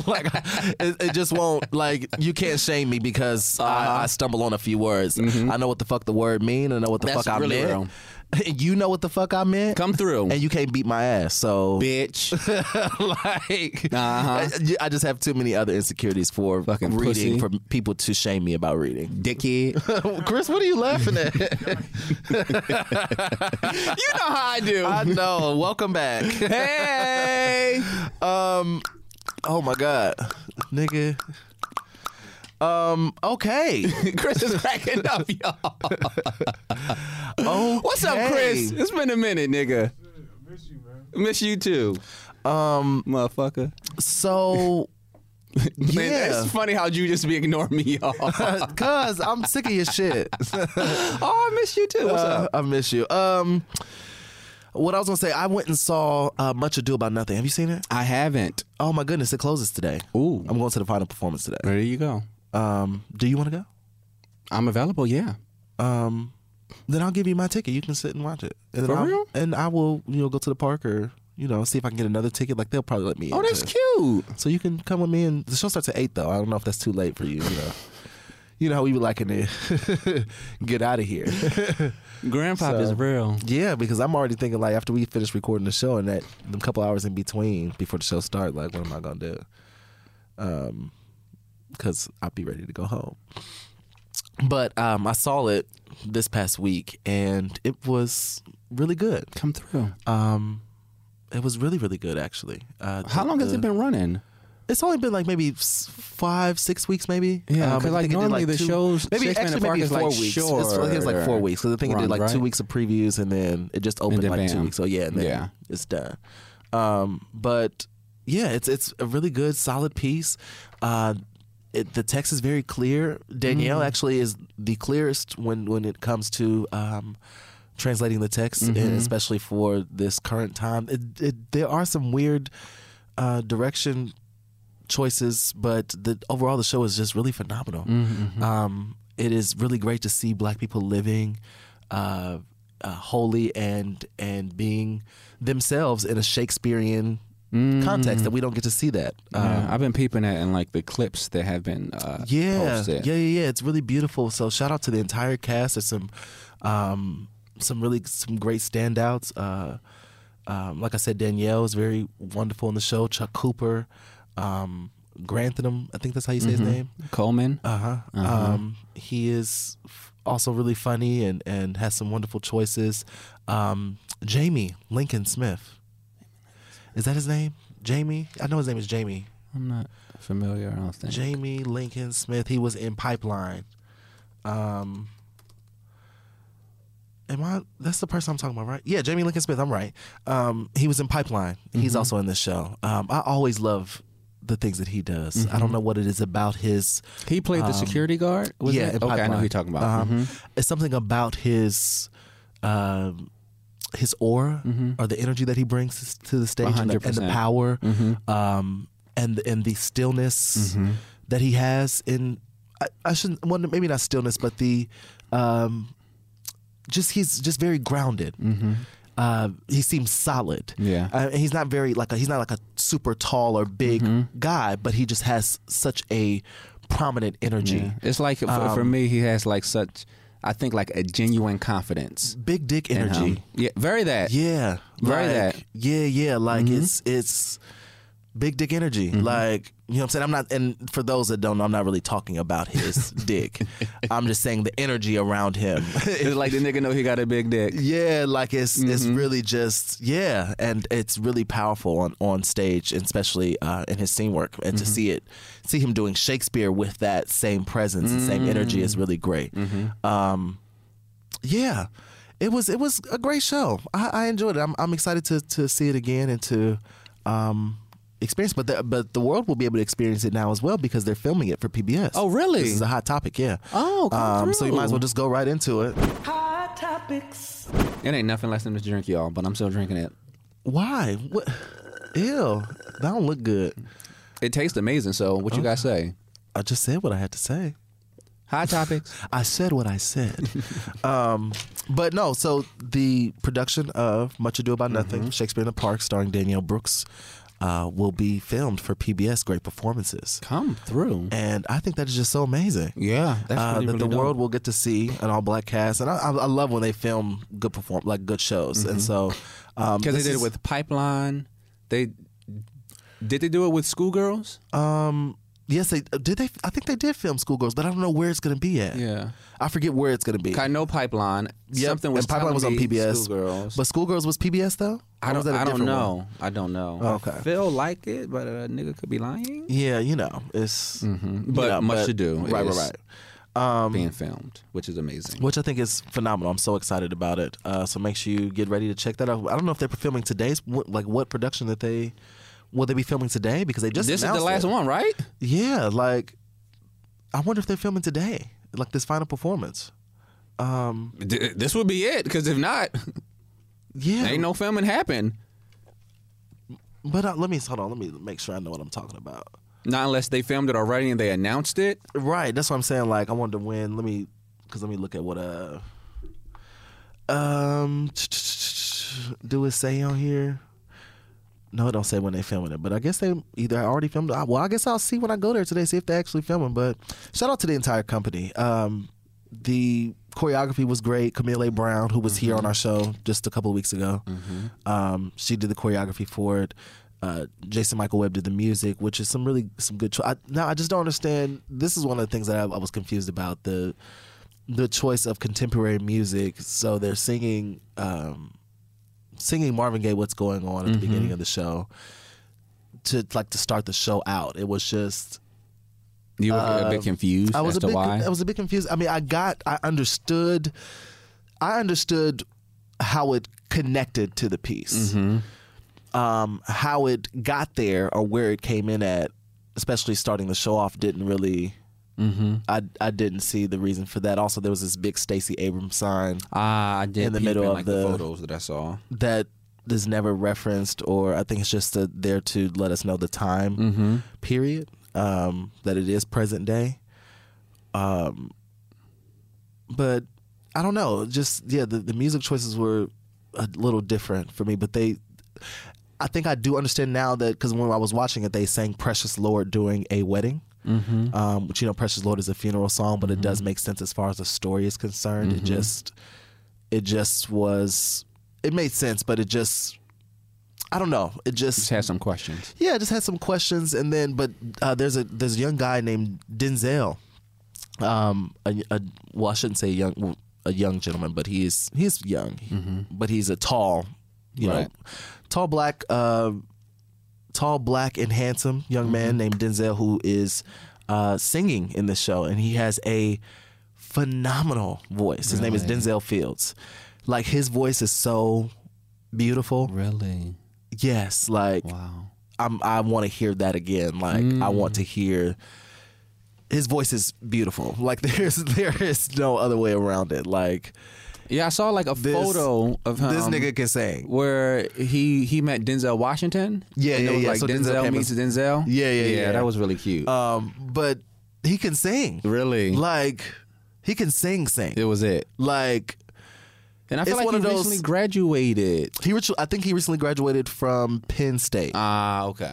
it just won't. Like you can't shame me because I stumble on a few words. I know what the fuck the word mean. I know what the fuck I meant. Real. You know what the fuck I meant. Come through, and you can't beat my ass. So, bitch. Like, I just have too many other insecurities for fucking reading, pussy. for people to shame me about reading. Dickhead. Chris, what are you laughing at? You know how I do. I know. Welcome back. Hey. Oh my God, nigga. Okay. Chris is cracking up, y'all. Okay. What's up, Chris? It's been a minute, nigga. Miss you, man. Miss you too. Motherfucker. So Man, yeah, it's funny how you just be ignoring me, y'all. cause I'm sick of your shit. Oh, I miss you too. What's up? I miss you. What I was gonna say, I went and saw Much Ado About Nothing. Have you seen it? I haven't. Oh my goodness, it closes today. Ooh. I'm going to the final performance today. There you go. Do you want to go? I'm available, yeah. Then I'll give you my ticket. You can sit and watch it. And For real? And I will, go to the park or, see if I can get another ticket. Like they'll probably let me in. Oh, that's too. cute. So you can come with me, and the show starts at 8 though. I don't know if that's too late for you. You know how we be liking to get out of here. Grandpop is real. Yeah, because I'm already thinking like after we finish recording the show and that them couple hours in between before the show starts, like what am I gonna do? Because I'll be ready to go home. But I saw it this past week and it was really good. Come through. It was really, really good actually. How long has it been running? It's only been like maybe 5-6 weeks, maybe. Yeah, because like normally the shows, maybe Shakespeare in the Park maybe is 4 like weeks. short. I think it's like 4 weeks. Because I think it did like Runs, 2 right? weeks of previews and then it just opened then like 2 bam. weeks. So yeah, and then it's done. But yeah, it's a really good, solid piece. the text is very clear. Danielle actually is the clearest when it comes to translating the text, and especially for this current time. There are some weird direction choices, but overall the show is just really phenomenal. It is really great to see Black people living wholly and being themselves in a Shakespearean context that we don't get to see that. I've been peeping at in like the clips that have been posted. Yeah. It's really beautiful. So shout out to the entire cast. There's some great standouts. Like I said, Danielle is very wonderful in the show. Chuck Cooper, Grantham, I think that's how you say his name. Coleman. He is also really funny and has some wonderful choices. Jamie Lincoln Smith. Is that his name? Jamie? I know his name is Jamie. I'm not familiar, I don't think. Jamie Lincoln Smith. He was in Pipeline. That's the person I'm talking about, right? Yeah, Jamie Lincoln Smith, I'm right. He was in Pipeline. He's also in this show. I always love the things that he does. I don't know what it is about his... He played the security guard? In Pipeline. Okay, I know who you're talking about. It's something about his aura or the energy that he brings to the stage and the power and the stillness that he has in... I shouldn't... Well, maybe not stillness, but the... he's just very grounded. He seems solid. Yeah. He's not he's not like a super tall or big guy, but he just has such a prominent energy. Yeah. It's like for me, he has like such, I think, like a genuine confidence, big dick energy. Yeah, very that. Yeah, very that. Yeah. Like it's big dick energy. Like, you know what I'm saying? I'm not, and for those that don't know, I'm not really talking about his dick. I'm just saying the energy around him. It's like the nigga know he got a big dick. Yeah, like it's really just, and it's really powerful on stage, and especially in his scene work. And to see him doing Shakespeare with that same presence and same energy is really great. Yeah, it was a great show. I enjoyed it. I'm excited to see it again and to experience, but the world will be able to experience it now as well because they're filming it for PBS. Oh, really? This is a hot topic, yeah. Oh, come so you might as well just go right into it. Hot topics. It ain't nothing less than this drink, y'all, but I'm still drinking it. Why? What? Ew, that don't look good. It tastes amazing. So, what you guys say? I just said what I had to say. Hot topics. I said what I said. But no, so the production of Much Ado About Nothing, Shakespeare in the Park, starring Danielle Brooks, will be filmed for PBS. Great performances come through, and I think that is just so amazing. Yeah, that's really that the dope. World will get to see an all-black cast, and I love when they film good shows. And so because they did it with Pipeline, did they do it with Schoolgirls? Yes, they did. I think they did film Schoolgirls, but I don't know where it's going to be at. Yeah, I forget where it's going to be. I know Pipeline. Yep. Something was and Pipeline was on PBS. Schoolgirls. But Schoolgirls was PBS though. I don't know. One? I don't know. Okay. I feel like it, but a nigga could be lying. Yeah, it's. But Much to Do. Right. Being filmed, which is amazing. Which I think is phenomenal. I'm so excited about it. So make sure you get ready to check that out. I don't know if they're filming today's what production that they. Will they be filming today? Because they just this is the last one, right? Yeah, like I wonder if they're filming today, like this final performance. This would be it, because if not, ain't no filming happen. But let me make sure I know what I'm talking about. Not unless they filmed it already and they announced it. Right, that's what I'm saying. Like I wanted to win. Let me look at what do it say on here? No, it don't say when they filming it, but I guess they either already filmed it. Well, I guess I'll see when I go there today, see if they actually filming. But shout out to the entire company. The choreography was great. Camille A. Brown, who was here on our show just a couple of weeks ago, she did the choreography for it. Jason Michael Webb did the music, which is some good choice. Now I just don't understand. This is one of the things that I was confused about, the choice of contemporary music. So they're singing Marvin Gaye, "What's Going On" at the beginning of the show to start the show out. It was just you were a bit confused. I was why. I was a bit confused. I mean, I understood how it connected to the piece, how it got there or where it came in at. especially starting the show off, didn't really. I didn't see the reason for that. Also, there was this big Stacey Abrams sign. I did in the middle of the photos that I saw. That is never referenced, or I think it's just there to let us know the time period that it is present day. But I don't know. Just the music choices were a little different for me, but I think I do understand now that because when I was watching it, they sang "Precious Lord" during a wedding. Which "Precious Lord" is a funeral song, but it does make sense as far as the story is concerned. It just made sense, but I don't know. It just had some questions. Yeah, it just had some questions, and then there's a young guy named Denzel. I shouldn't say a young gentleman, but he's young, but he's a tall, tall black and handsome young man named Denzel who is singing in this show, and he has a phenomenal voice. His name is Denzel Fields. Like, his voice is so beautiful. Really? Yes. Like, wow. I want to hear that again. Like, I want to hear. His voice is beautiful. Like, there is no other way around it. Like. Yeah, I saw like a photo of him. This nigga can sing. Where he met Denzel Washington. Yeah, and it was like So Denzel meets Denzel. Yeah. That was really cute. But he can sing. Really? Like, he can sing. It was it. Like, and I feel like he recently graduated. I think he recently graduated from Penn State. Okay.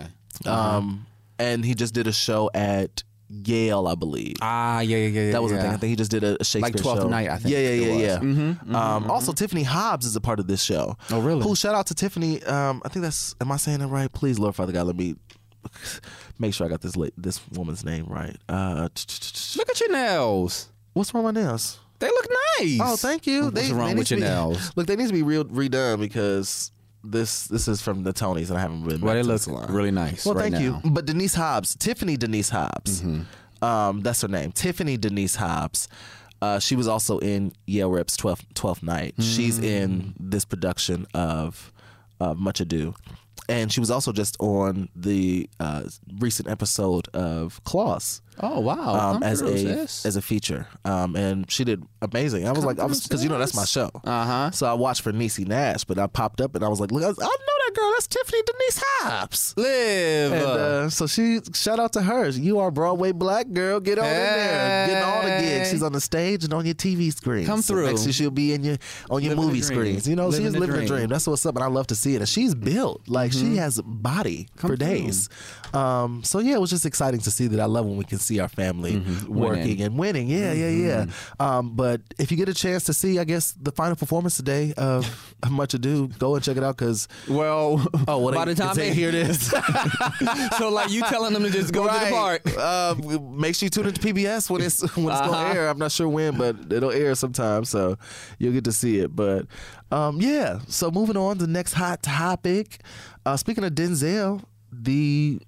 And he just did a show at Yale, I believe. Yeah. That was the thing. I think he just did a Shakespeare show. Like 12th Night, I think. Yeah. Also, Tiffany Hobbs is a part of this show. Oh, really? Cool. Shout out to Tiffany. I think am I saying it right? Please, Lord Father God, let me make sure I got this woman's name right. Look at your nails. What's wrong with my nails? They look nice. Oh, thank you. What's wrong with your nails? Look, they need to be redone because this is from the Tonys, and I haven't been. Well, they look salon. really nice. Well, right thank now. you. But Tiffany Denise Hobbs, that's her name. Tiffany Denise Hobbs. She was also in Yale Rep's 12th Night. She's in this production of Much Ado. And she was also just on the recent episode of Claws. Oh wow! As a feature, and she did amazing. I was because that's my show. So I watched for Niecy Nash, but I popped up and I was like, look, I know that girl. That's Tiffany Denise Hobbs. Live. And so shout out to her. You are a Broadway black girl. Get on in there, getting all the gigs. She's on the stage and on your TV screens. Come through. Next year she'll be on your movie screens. You know, she's living a dream. That's what's up, and I love to see it. And she's built like she has a body for days. So yeah, it was just exciting to see that. I love when we can see our family working and winning. Yeah. But if you get a chance to see, I guess, the final performance today of Much Ado, go and check it out because by the time they hear this, so like you telling them to just go to the park. Make sure you tune into PBS when it's gonna air. I'm not sure when, but it'll air sometime, so you'll get to see it. But yeah. So moving on to the next hot topic. Speaking of Denzel, the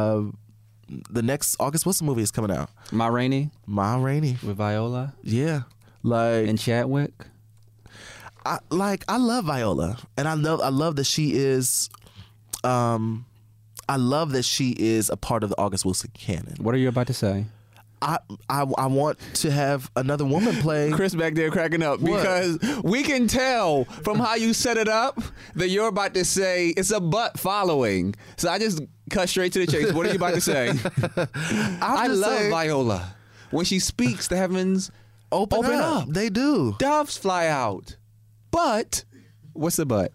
next August, what's the movie is coming out? Ma Rainey with Viola. Yeah, like and Chadwick. I love Viola, and I love that she is. I love that she is a part of the August Wilson canon. What are you about to say? I want to have another woman play. Chris back there cracking up because we can tell from how you set it up that you're about to say it's a butt following. So I just cut straight to the chase. What are you about to say? I love Viola. When she speaks, the heavens open up. They do. Doves fly out. But what's the but?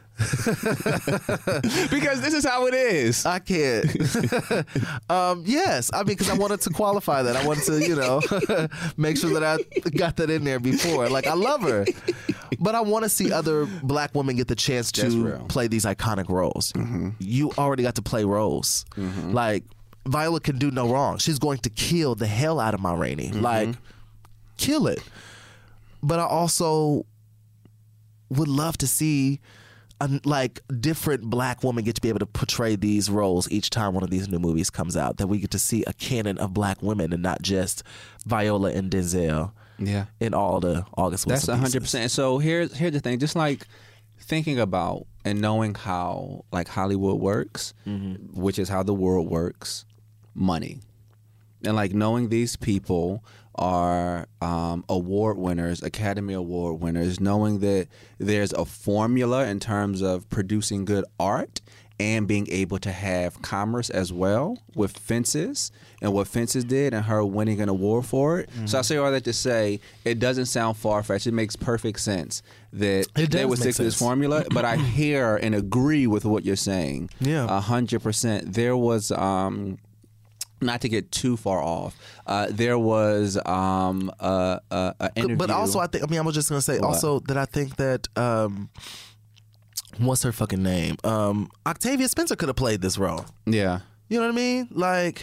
Because this is how it is. I can't. Yes, I mean, because I wanted to qualify that. I wanted to, make sure that I got that in there before. Like, I love her, but I want to see other black women get the chance to play these iconic roles. You already got to play roles. Like, Viola can do no wrong. She's going to kill the hell out of Ma Rainey. Like, kill it. But I also would love to see different black women get to be able to portray these roles each time one of these new movies comes out, that we get to see a canon of black women and not just Viola and Denzel in all the August Wilson That's 100%. So here's the thing, just like thinking about and knowing how like Hollywood works, which is how the world works, money. And like knowing these people are award winners, Academy Award winners, knowing that there's a formula in terms of producing good art and being able to have commerce as well with Fences and what Fences did and her winning an award for it. So I say all that to say it doesn't sound far-fetched. It makes perfect sense that they would stick to this formula. But I hear and agree with what you're saying. Yeah. 100%. There was... not to get too far off, there was an interview. But also, I was just gonna say also that I think that what's her fucking name? Octavia Spencer could have played this role. Yeah, you know what I mean? Like,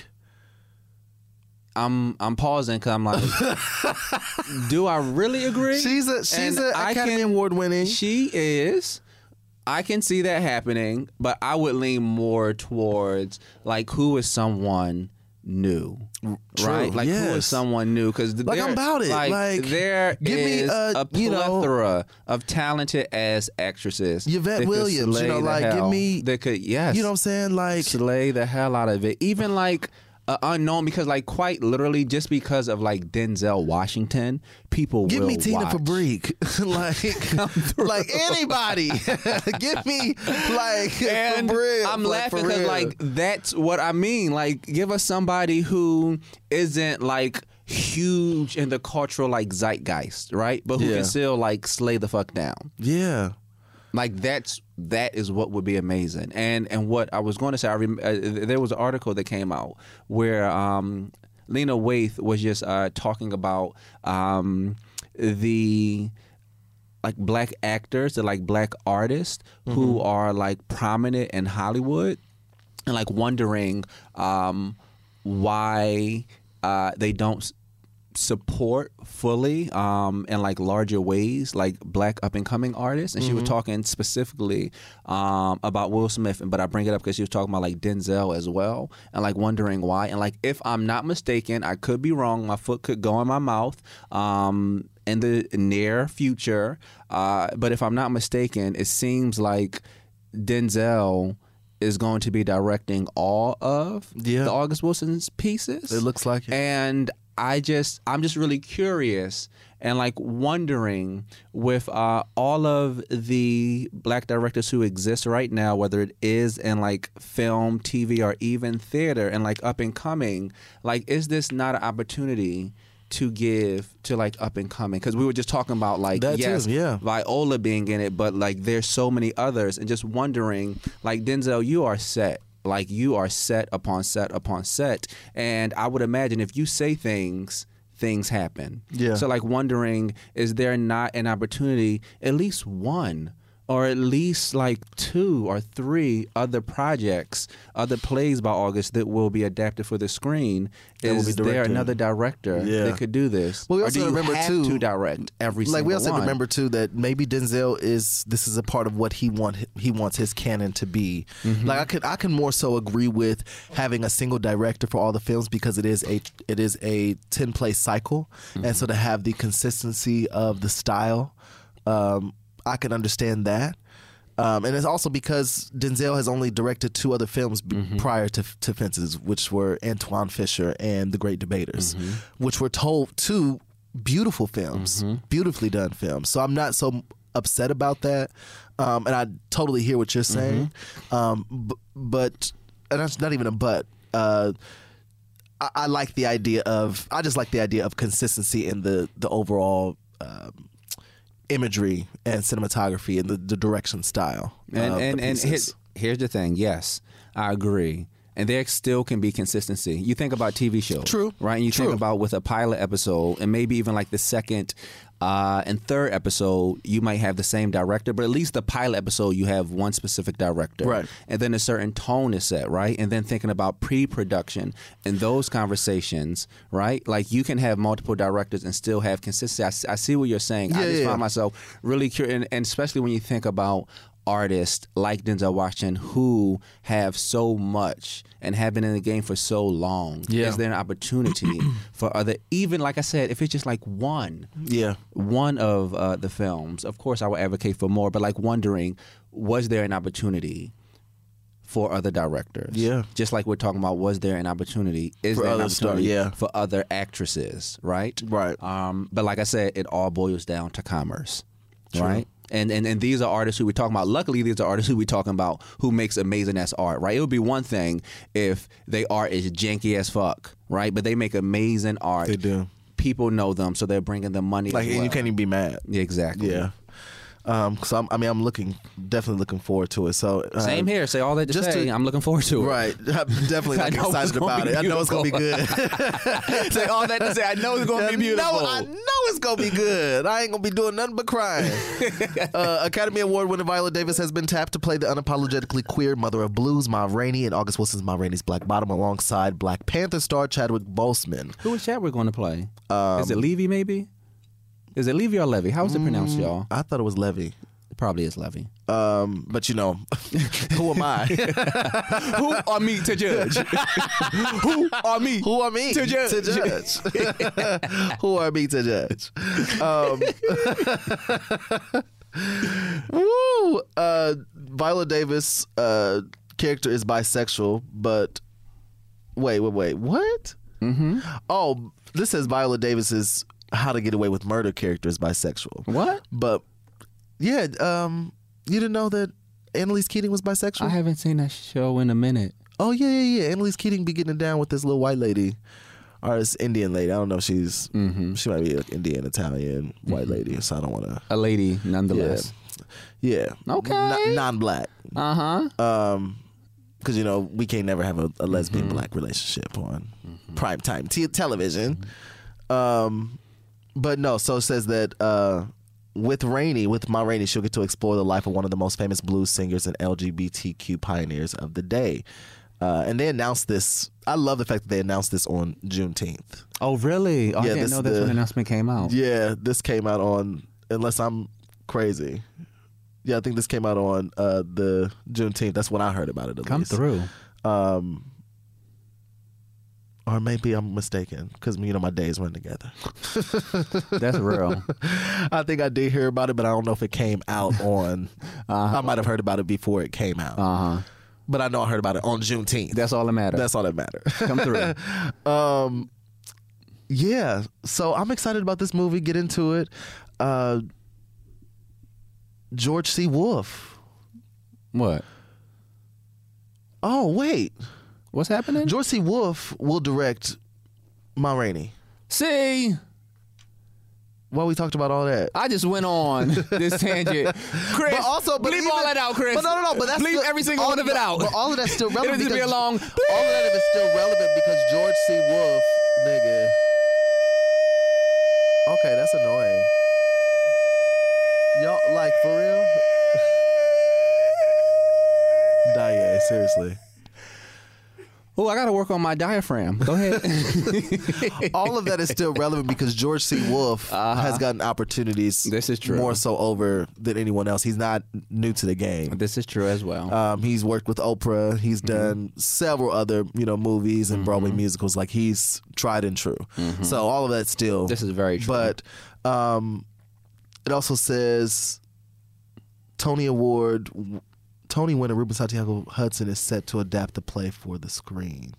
I'm pausing because I'm like, do I really agree? She's an Academy Award winning. She is. I can see that happening, but I would lean more towards like who is someone new, right? Like who is someone new? Because like I'm about it. Like there is a plethora of talented ass actresses. Yvette Williams, give me that could you know what I'm saying, like slay the hell out of it. Even like unknown, because like quite literally just because of like Denzel Washington, people give will me Tina watch. Fabrique, like anybody, give me like and real, I'm laughing because like that's what I mean. Like give us somebody who isn't like huge in the cultural like zeitgeist, right? But who can still like slay the fuck down. Yeah. Like that is what would be amazing. And what I was going to say, there was an article that came out where Lena Waithe was just talking about the like black actors, the like black artists who are like prominent in Hollywood, and like wondering why they don't support fully in like larger ways like black up and coming artists. And she was talking specifically about Will Smith, but I bring it up because she was talking about like Denzel as well, and like wondering why. And like if I'm not mistaken, I could be wrong, my foot could go in my mouth in the near future, but if I'm not mistaken, it seems like Denzel is going to be directing all of the August Wilson's pieces. It looks like it. And I'm just really curious and like wondering with all of the black directors who exist right now, whether it is in like film, TV, or even theater, and like up and coming, like is this not an opportunity to give to like up and coming? Because we were just talking about like that too, Viola being in it, but like there's so many others, and just wondering like Denzel, you are set. Like you are set upon set upon set, and I would imagine if you say things happen. Yeah. So like wondering, is there not an opportunity, at least one, or at least like 2 or 3 other projects, other plays by August that will be adapted for the screen? Is there another director that could do this? Well, we also remember to direct every single one? Like we also remember too that maybe Denzel this is a part of what he wants his canon to be. Like I can more so agree with having a single director for all the films, because it is a 10 play cycle, and so to have the consistency of the style. I can understand that. And it's also because Denzel has only directed 2 other films prior to Fences, which were Antoine Fisher and The Great Debaters, which were told 2 beautiful films, beautifully done films. So I'm not so upset about that. And I totally hear what you're saying. But, and that's not even a but, I just like the idea of consistency in the overall imagery and cinematography and the direction style. And here's the thing. Yes, I agree. And there still can be consistency. You think about TV shows. True. Right? And you think about with a pilot episode and maybe even like the second and third episode, you might have the same director, but at least the pilot episode, you have one specific director. Right. And then a certain tone is set, right? And then thinking about pre-production and those conversations, right? Like you can have multiple directors and still have consistency. I see what you're saying. I just find myself really curious, and especially when you think about artists like Denzel Washington who have so much and have been in the game for so long. Is there an opportunity for other, even like I said, if it's just like one of the films, of course I would advocate for more, but like wondering, was there an opportunity for other directors. Yeah. Just like we're talking about, was there an opportunity? Is For there an other stars, opportunity yeah. for other actresses, right? Right. But like I said, it all boils down to commerce, right? And these are artists who we're talking about. Luckily, these are artists who we're talking about who makes amazing ass art, right? It would be one thing if they art is janky as fuck, right? But they make amazing art. They do. People know them, so they're bringing them money. Like, as and well. you can't even be mad. Yeah, exactly. Yeah. So I'm definitely looking forward to it. So Same here. Say all that to just say. to- I'm looking forward to it. Right. I'm definitely I know it's excited gonna about be it. I know it's gonna be good. Say all that to say. I know it's gonna be beautiful. I know it's gonna be good. I ain't gonna be doing nothing but crying. Academy Award winner Viola Davis has been tapped to play the unapologetically queer mother of blues, Ma Rainey, in August Wilson's Ma Rainey's Black Bottom, alongside Black Panther star Chadwick Boseman. Who is Chadwick going to play? Is it Levy? Maybe. Is it Levy or Levy? How's it pronounced, y'all? I thought it was Levy. It probably is Levy. But you know, who am I? Who are me to judge? Who are me? Who are me to judge? Who are me to judge? Woo! Viola Davis' character is bisexual, but wait, what? Mm-hmm. Oh, this says Viola Davis's How to Get Away with Murder character is bisexual. What? But yeah, you didn't know that Annalise Keating was bisexual? I haven't seen that show in a minute. Oh yeah. Annalise Keating be getting it down with this little white lady, or this Indian lady. I don't know if she's she might be an Indian, Italian white lady. So I don't want to. A lady, nonetheless. Yeah. Okay. Non-black. Because you know we can't never have a lesbian black relationship on primetime television. But no. So it says that. With Ma Rainey, she'll get to explore the life of one of the most famous blues singers and LGBTQ pioneers of the day. And they announced this. I love the fact that they announced this on Juneteenth. Oh, really? Oh, Yeah, I didn't know that's when the announcement came out. Yeah, this came out on, unless I'm crazy. Yeah, I think this came out on the Juneteenth. That's when I heard about it, at Come least. through. Or maybe I'm mistaken because, you know, my days run together. That's real. I think I did hear about it, but I don't know if it came out on. I might have heard about it before it came out. But I know I heard about it on Juneteenth. That's all that matters. That's all that matters. Come through. Yeah, so I'm excited about this movie. Get into it. George C. Wolfe. What? Oh, wait. What's happening? George C. Wolfe will direct Ma Rainey. See? Well, we talked about all that. I just went on this tangent. Chris, But also, but leave even- all that out, Chris. But no. But that's leave still- every single all one of it out. But all of that's still relevant. It'll just be because a long. All of that is still relevant because George C. Wolfe, nigga. Okay, that's annoying. Y'all, like, for real? Danye, seriously. Oh, I got to work on my diaphragm. Go ahead. All of that is still relevant because George C. Wolfe has gotten opportunities. This is true. More so over than anyone else. He's not new to the game. This is true as well. He's worked with Oprah. He's done several other, movies and Broadway musicals. Like, he's tried and true. So all of that still. This is very true. But it also says Tony winner Ruben Santiago Hudson is set to adapt the play for the screen.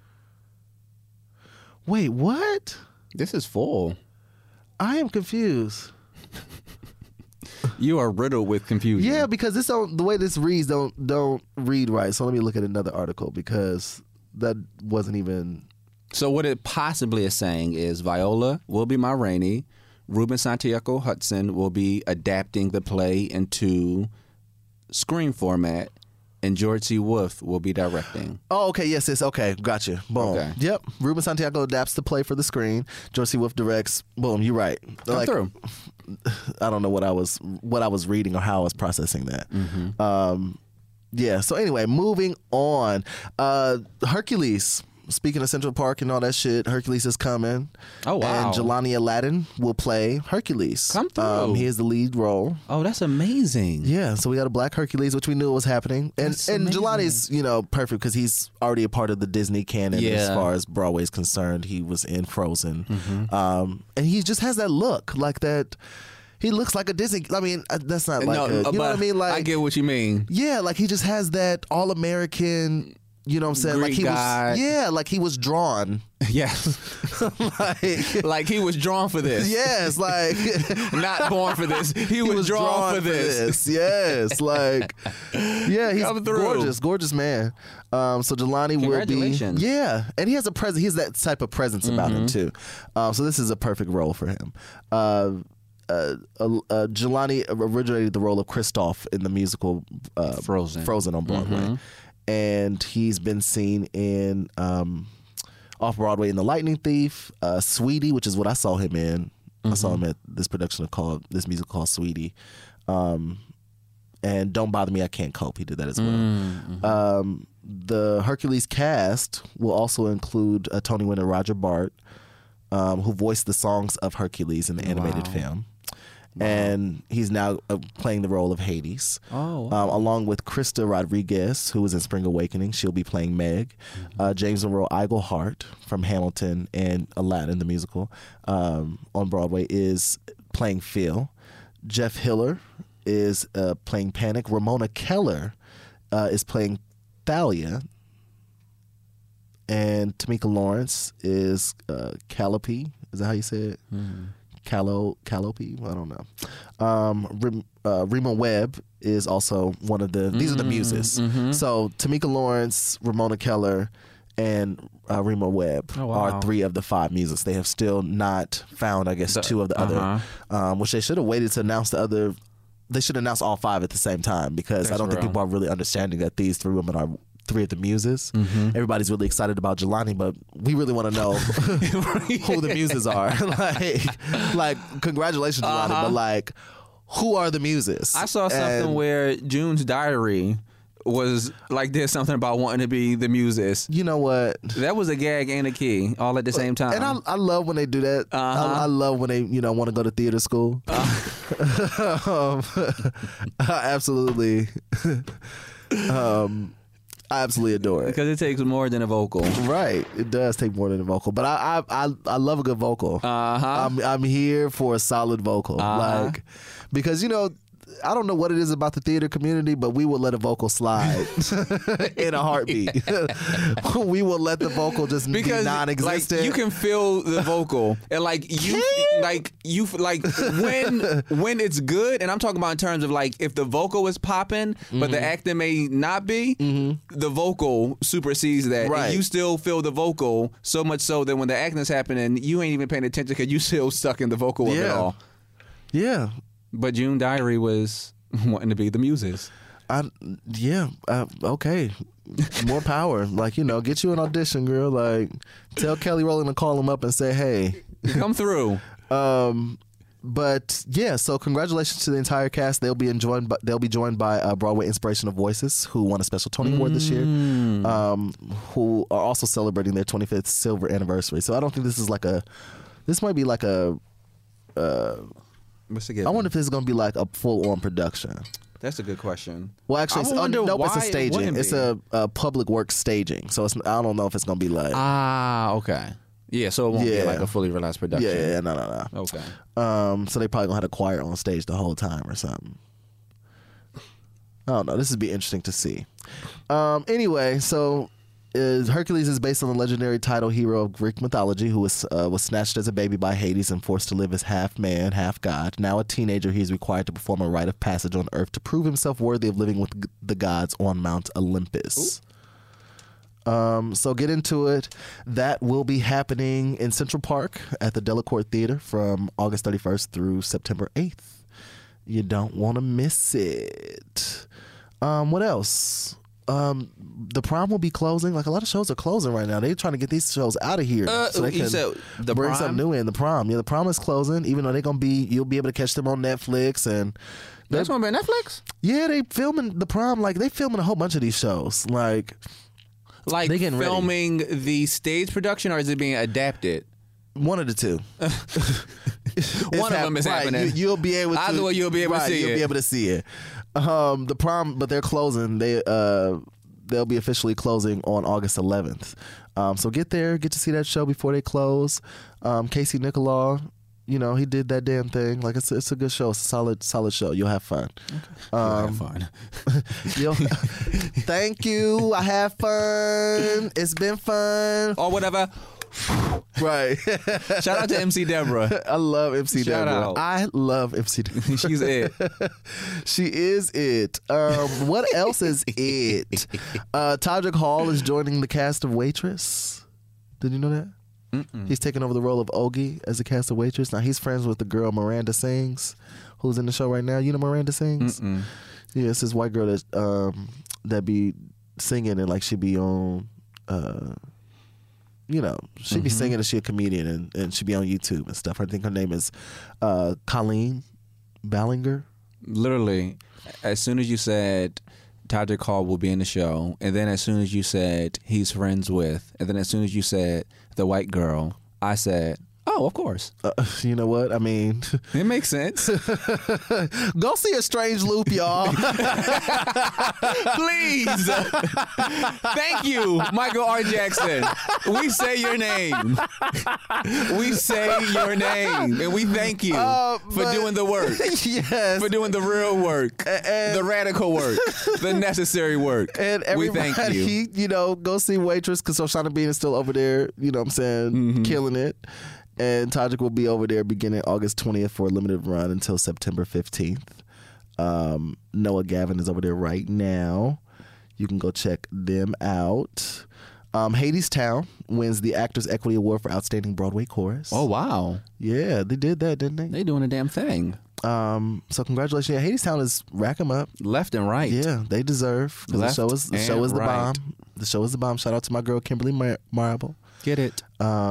Wait, what? This is full. I am confused. You are riddled with confusion. Yeah, because the way this reads don't read right. So let me look at another article because that wasn't even. So what it possibly is saying is Viola will be Ma Rainey, Ruben Santiago Hudson will be adapting the play into screen format, and George C. Wolfe will be directing. Oh, okay, yes, okay, gotcha. Boom. Okay. Yep. Ruben Santiago adapts the play for the screen. George C. Wolfe directs. Boom. You're right. Come through. I don't know what I was reading or how I was processing that. Yeah. So anyway, moving on. Hercules. Speaking of Central Park and all that shit, Hercules is coming. Oh, wow. And Jelani Aladdin will play Hercules. Come through. He is the lead role. Oh, that's amazing. Yeah, so we got a black Hercules, which we knew was happening, and That's amazing. Jelani's perfect because he's already a part of the Disney canon as Yeah. far as Broadway's concerned. He was in Frozen, and he just has that look like that. he looks like a Disney. I mean, that's not like you know but what I mean. Like I get what you mean. yeah, like he just has that all American. You know what I'm saying? Greek like he guy. was. Yeah, like he was drawn. Yes, like he was drawn for this. Yes, like Not born for this. He was drawn for this. Yes, like yeah, he's Come through. gorgeous man. So Jelani will be Congratulations. and he has a presence. He has that type of presence about him too. So this is a perfect role for him. Jelani originated the role of Kristoff in the musical Frozen on Broadway, and he's been seen in off Broadway in The Lightning Thief, Sweetie, which is what I saw him in. I saw him at this production called this musical called Sweetie, and Don't Bother Me, I Can't Cope. He did that as well. The Hercules cast will also include Tony winner Roger Bart, who voiced the songs of Hercules in the animated film. And he's now playing the role of Hades. Along with Krista Rodriguez, who was in Spring Awakening. She'll be playing Meg. James Monroe Iglehart from Hamilton and Aladdin, the musical, on Broadway, is playing Phil. Jeff Hiller is playing Panic. Ramona Keller is playing Thalia. And Tamika Lawrence is Calliope. Is that how you say it? Calliope? I don't know. Rima Webb is also one of the. These are the muses. So Tamika Lawrence, Ramona Keller, and Rima Webb are 3 of the 5 muses. They have still not found, I guess, 2 of the other, which they should have waited to announce the other. They should announce all 5 at the same time because I don't think people are really understanding that these 3 women are 3 of the muses. Everybody's really excited about Jelani, but we really want to know who the muses are. like congratulations, Jelani, but like, who are the muses? I saw something where June's Diary was like did something about wanting to be the muses. You know what? That was a gag and a key all at the same time. And I love when they do that. I love when they want to go to theater school. Absolutely. I absolutely adore it because it takes more than a vocal. Right, it does take more than a vocal, but I love a good vocal. I'm here for a solid vocal, like because I don't know what it is about the theater community, but we will let a vocal slide in a heartbeat. We will let the vocal just be non-existent. Like, you can feel the vocal, and when it's good, and I'm talking about in terms of like if the vocal is popping, but the acting may not be, the vocal supersedes that. Right. And you still feel the vocal so much so that when the acting is happening, you ain't even paying attention because you still stuck in the vocal of it all. Yeah. But June Diary was wanting to be the muses. Okay. More power. Like, get you an audition, girl. Like, tell Kelly Rowland to call him up and say, hey. Come through. But yeah, so congratulations to the entire cast. They'll be joined by Broadway Inspirational Voices, who won a special Tony Award this year, who are also celebrating their 25th silver anniversary. So I don't think this is this might be like a I wonder if this is going to be like a full-on production. That's a good question. Well, actually, it's a staging. It's a public works staging. So I don't know if it's going to be like... okay. Yeah, so it won't be like a fully realized production. Yeah, no. Okay. So they probably going to have a choir on stage the whole time or something. I don't know. This would be interesting to see. Anyway, so... Hercules is based on the legendary title hero of Greek mythology who was snatched as a baby by Hades and forced to live as half man, half god. Now a teenager, he is required to perform a rite of passage on Earth to prove himself worthy of living with the gods on Mount Olympus. So get into it. That will be happening in Central Park at the Delacorte Theater from August 31st through September 8th. You don't want to miss it. What else? The Prom will be closing. Like, a lot of shows are closing right now. They're trying to get these shows out of here so they can bring something new in. The Prom, the Prom is closing. Even though you'll be able to catch them on Netflix and. That's gonna be on Netflix? Yeah, they filming the Prom. Like, they filming a whole bunch of these shows. Like they getting filming ready. The stage production, or is it being adapted? One of the two. One of them is happening. You'll be able to. Either way, you'll be able to see it. You'll be able to see it. The Prom, but they're closing. They'll be officially closing on August 11th. So get there, get to see that show before they close. Casey Nicholaw, he did that damn thing. Like it's a good show. It's a solid show. You'll have fun. Have fun. Thank you. I have fun. It's been fun. Or whatever. Right. Shout out to MC Deborah. I love MC Shout Deborah. out. I love MC Deborah. She's it. She is it. What else is it? Todrick Hall is joining the cast of Waitress. Did you know that? Mm-mm. He's taking over the role of Ogie as the cast of Waitress. Now he's friends with the girl Miranda Sings, who's in the show right now. You know Miranda Sings? Mm-mm. Yeah, it's this white girl that be singing and like she be on. She be singing and she a comedian and she be on YouTube and stuff. I think her name is Colleen Ballinger. Literally, as soon as you said Todrick Hall will be in the show, and then as soon as you said he's friends with, and then as soon as you said the white girl, I said, oh, of course. You know what? I mean, It makes sense. go see A Strange Loop, y'all. Please. Thank you, Michael R. Jackson. We say your name. We say your name. And we thank you for doing the work. Yes. For doing the real work. And- the radical work. The necessary work. And we everybody, thank you. Go see Waitress because Shoshana Bean is still over there, you know what I'm saying, killing it. And Todrick will be over there beginning August 20th for a limited run until September 15th. Noah Gavin is over there right now. You can go check them out. Hades Town wins the Actors Equity Award for Outstanding Broadway Chorus. Oh, wow. Yeah, they did that, didn't they? They doing a damn thing. So congratulations. Yeah, Hades Town is rack 'em up. Left and right. Yeah, they deserve. 'Cause Left the show is the and right. bomb. The show is the bomb. Shout out to my girl Kimberly Marable. Get it.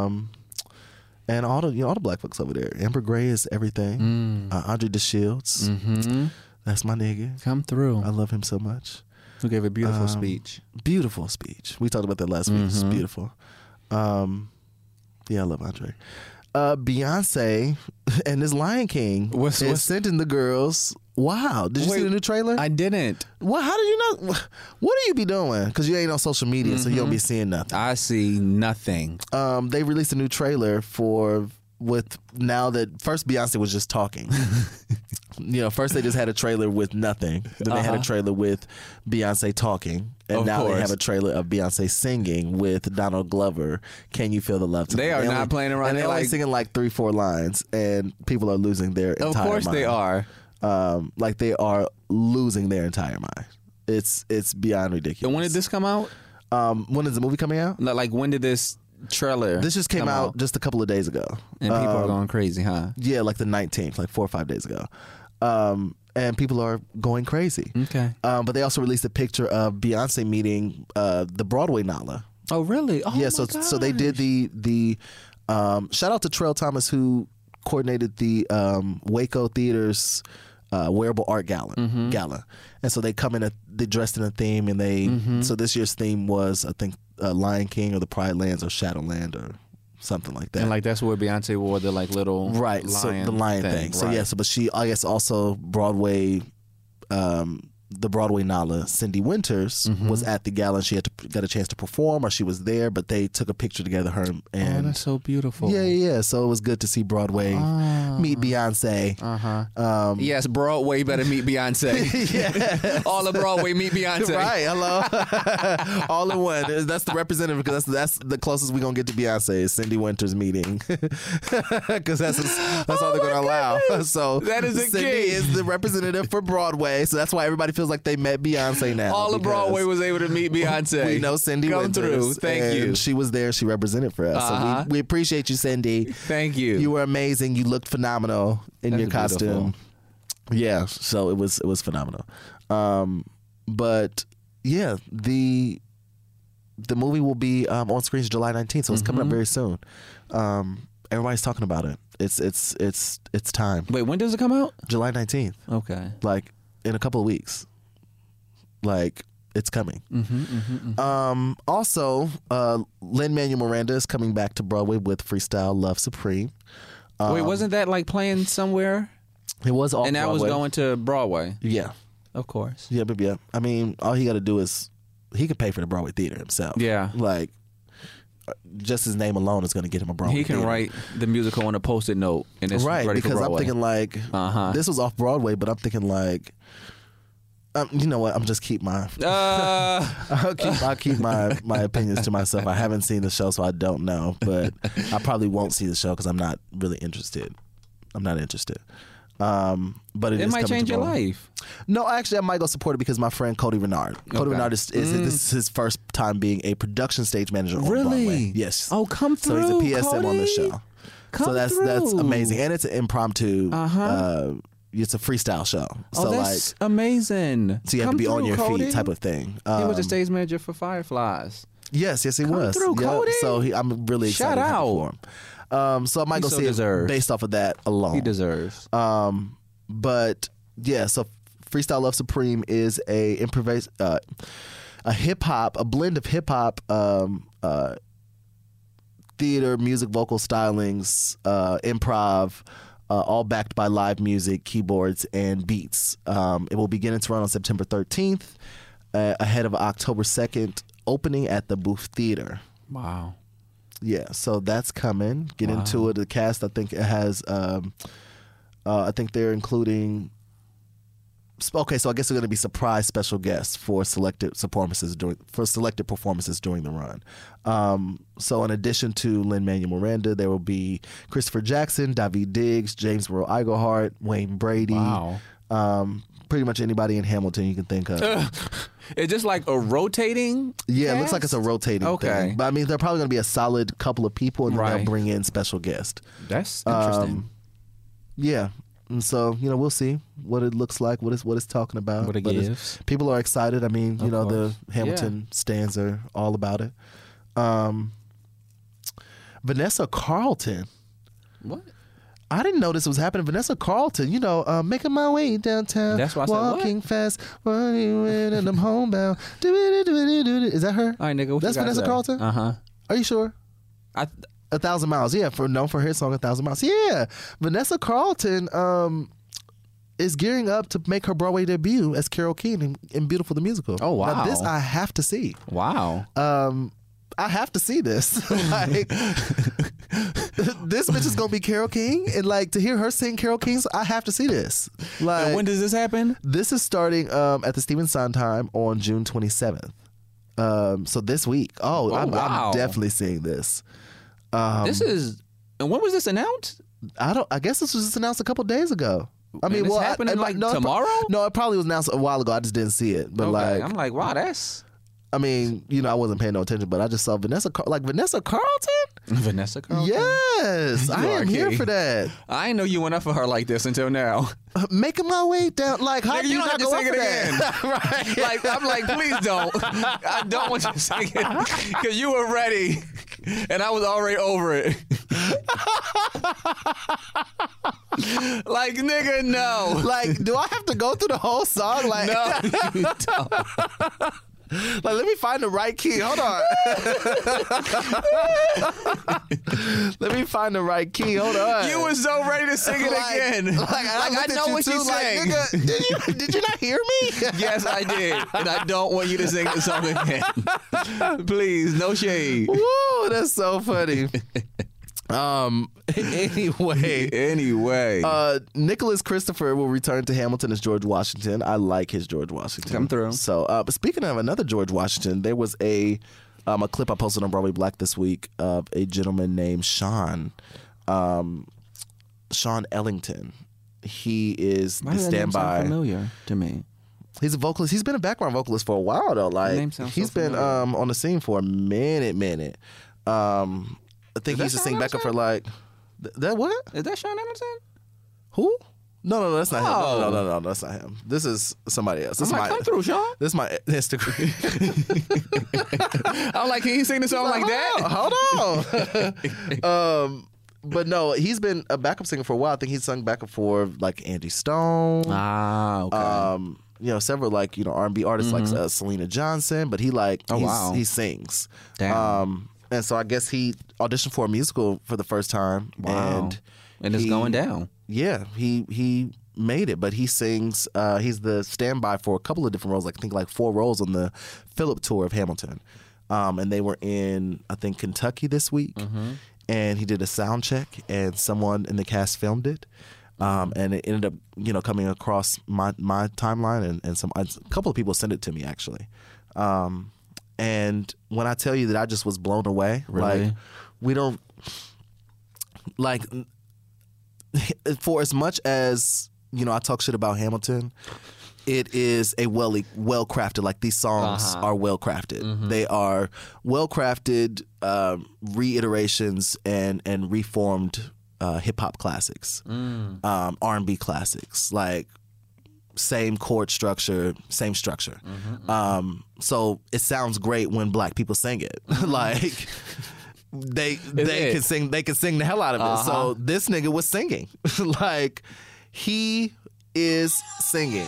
And all the black folks over there. Amber Gray is everything. Andre DeShields. Mm-hmm. That's my nigga. Come through. I love him so much. Who gave a beautiful speech. Beautiful speech. We talked about that last week. It's beautiful. Yeah, I love Andre. Beyonce and this Lion King is sending the girls. Wow. Did you see the new trailer? I didn't. What? How do you know? What do you be doing? Because you ain't on social media, so you don't be seeing nothing. I see nothing. They released a new trailer now that first Beyonce was just talking. First they just had a trailer with nothing. Then they had a trailer with Beyonce talking. And Of now course. they have a trailer of Beyonce singing with Donald Glover. Can you feel the love tonight? They are not only- playing around. And They're they're only like- singing like 3-4 lines, and people are losing their entire mind. Of course they are. Like they are losing their entire mind. It's beyond ridiculous. And when did this come out? When is the movie coming out? Like when did this trailer? This just came come out just a couple of days ago. and people are going crazy, huh? Yeah, like the 19th, like 4 or 5 days ago. And people are going crazy. Okay. But they also released a picture of Beyonce meeting the Broadway Nala. Oh, really? Oh, Yeah, my so they did the shout out to Trell Thomas who coordinated the Waco Theater's wearable art gala. And so they come in, they dressed in a theme, and so this year's theme was, I think, Lion King or the Pride Lands or Shadowland or something like that. And like that's where Beyonce wore the like little Right, lion so the lion thing. So right. yeah, but she, I guess, also Broadway, the Broadway Nala, Cindy Winters, was at the gala and she got a chance to perform, or she was there, but they took a picture together, her Oh, and that's so beautiful. yeah. So it was good to see Broadway meet Beyonce. Yes, Broadway better meet Beyonce. Yeah. All of Broadway meet Beyonce. Right, hello, all in one. That's the representative because that's the closest we're gonna get to Beyonce is Cindy Winters meeting, because that's all they're gonna allow. So That is a Cindy king. is the representative for Broadway, so that's why everybody feels like they met Beyonce now. All of because Broadway was able to meet Beyonce. We know Cindy Come Winters. through. Thank and you. She was there. She represented for us. So we appreciate you, Cindy. Thank you. You were amazing. You looked phenomenal in That's your costume. Yeah, so it was phenomenal. But yeah, the movie will be on screens July 19th, so it's coming up very soon. Everybody's talking about it. It's time. Wait, when does it come out? July 19th, Okay. like in a couple of weeks. Like it's coming. Also, Lin-Manuel Miranda is coming back to Broadway with Freestyle Love Supreme. Wait, wasn't that like playing somewhere? It was off And that was Broadway. going to Broadway. Yeah. Of course. Yeah, I mean, all he got to do is he could pay for the Broadway theater himself. Yeah. Like, just his name alone is going to get him a Broadway. He can theater. write the musical on a Post-it note, and it's Right, ready for because I'm Broadway. thinking like this was off Broadway, but I'm thinking like, you know what? I'm just keep my I'll keep my opinions to myself. I haven't seen the show, so I don't know, but I probably won't see the show because I'm not really interested. I'm not interested. But it is might coming change to your Broadway. life. No, actually, I might go support it because my friend Cody Renard. Cody Renard is this is his first time being a production stage manager on Really? Broadway. Yes. Oh, come So through, he's a PSM on the Cody. show. Come so that's through. amazing, and it's an impromptu. It's a freestyle show. So Oh, that's amazing. so you have Come to be on through, your Cody. feet, type of thing. He was the stage manager for Fireflies. Yes, he Come was. through, Yep. Cody. So I'm really excited Shout to have it out. for him. So I might He go so see deserves. it based off of that alone. He deserves. But yeah, so Freestyle Love Supreme is a hip hop, a blend of hip hop, theater, music, vocal stylings, improv, all backed by live music, keyboards, and beats. It will begin its run on September 13th, ahead of October 2nd opening at the Booth Theater. Wow. Yeah, so that's coming. Get into it. The cast, I think it has. I think they're including. Okay, so I guess they're going to be surprise special guests for selected performances during the run. So in addition to Lin-Manuel Miranda, there will be Christopher Jackson, Daveed Diggs, James Earl Iglehart, Wayne Brady. Wow. Pretty much anybody in Hamilton you can think of. It's just like a rotating. Yeah, it looks cast? like it's a rotating Okay. thing. But I mean, they're probably going to be a solid couple of people, and then Right. they'll bring in special guests. That's interesting. Yeah. And so, we'll see what it looks like, what it's talking about. What it But gives. people are excited. I mean, Of the course. Hamilton stands are all about it. Vanessa Carlton. What? I didn't know this was happening. Vanessa Carlton, making my way downtown. That's why I said, what? walking fast, running when and I'm homebound. Is that her? All right, nigga. What That's you gotta Vanessa say? Carlton? Uh-huh. Are you sure? 1,000 Miles, yeah, known for her song 1,000 Miles. Yeah, Vanessa Carlton is gearing up to make her Broadway debut as Carole King in Beautiful the Musical. Oh, wow. Now, this I have to see. Wow. I have to see this. Like, this bitch is gonna be Carole King, and like to hear her sing Carole King, I have to see this. Like, And when does this happen? this is starting at the Stephen Sondheim on June 27th. So this week. Oh, I'm wow. definitely seeing this. This is. And when was this announced? I guess this was just announced a couple days ago. I mean, it's happening like tomorrow? No, it probably was announced a while ago. I just didn't see it. But Okay. I'm like, wow, that's I mean, I wasn't paying no attention, but I just saw Vanessa Carlton. Vanessa Carlton. Yes, I am here okay. for that. I didn't know you went up for her like this until now. Making my way down, like how Nigga, do you you don't not have to go sing up it for again. that? Right? Like I'm like, please don't. I don't want you to sing it because you were ready, and I was already over it. Like nigga, no. Like, do I have to go through the whole song? Like, No, you don't. like, let me find the right key. Hold on. Let me find the right key. Hold on. You were so ready to sing it Like- again. Like, I I looked at know you what too, you like, sang. nigga, did you not hear me? Yes, I did, and I don't want you to sing the song again. Please, no shade. Woo, that's so funny. Anyway, Nicholas Christopher will return to Hamilton as George Washington. I like his George Washington. Come through. So, but speaking of another George Washington, there was a clip I posted on Broadway Black this week of a gentleman named Sean Ellington. He is Why the does that name sound standby. familiar to me? He's a vocalist. He's been a background vocalist for a while though. Like name sounds so he's been familiar. on the scene for a minute. I think he used to that sing Sean backup for Ellington? like that. What? Is that Sean Hamilton? Who? No, that's not him. Oh. No, that's not him. This is somebody else. This I'm is like, my come through, Sean. This is my Instagram. I'm like, can you sing the song like that? Hold on. But no, he's been a backup singer for a while. I think he's sung backup for like Angie Stone. Ah, okay. Several like R&B artists like Selena Johnson. But he wow. he sings. Damn. And so I guess he auditioned for a musical for the first time. Wow. And it's going down. Yeah, he made it, but he sings. He's the standby for a couple of different roles. I think like 4 roles on the Philip tour of Hamilton. and they were in, I think, Kentucky this week. And he did a sound check, and someone in the cast filmed it. And it ended up, coming across my timeline, and a couple of people sent it to me actually. And when I tell you that I just was blown away, Really? like we don't like for as much as I talk shit about Hamilton. It is a well crafted. Like these songs are well crafted. They are well crafted reiterations and reformed hip hop classics, R&B classics. Like same chord structure, same structure. So it sounds great when black people sing it. Like they can sing the hell out of it. So this nigga was singing. Like he is singing.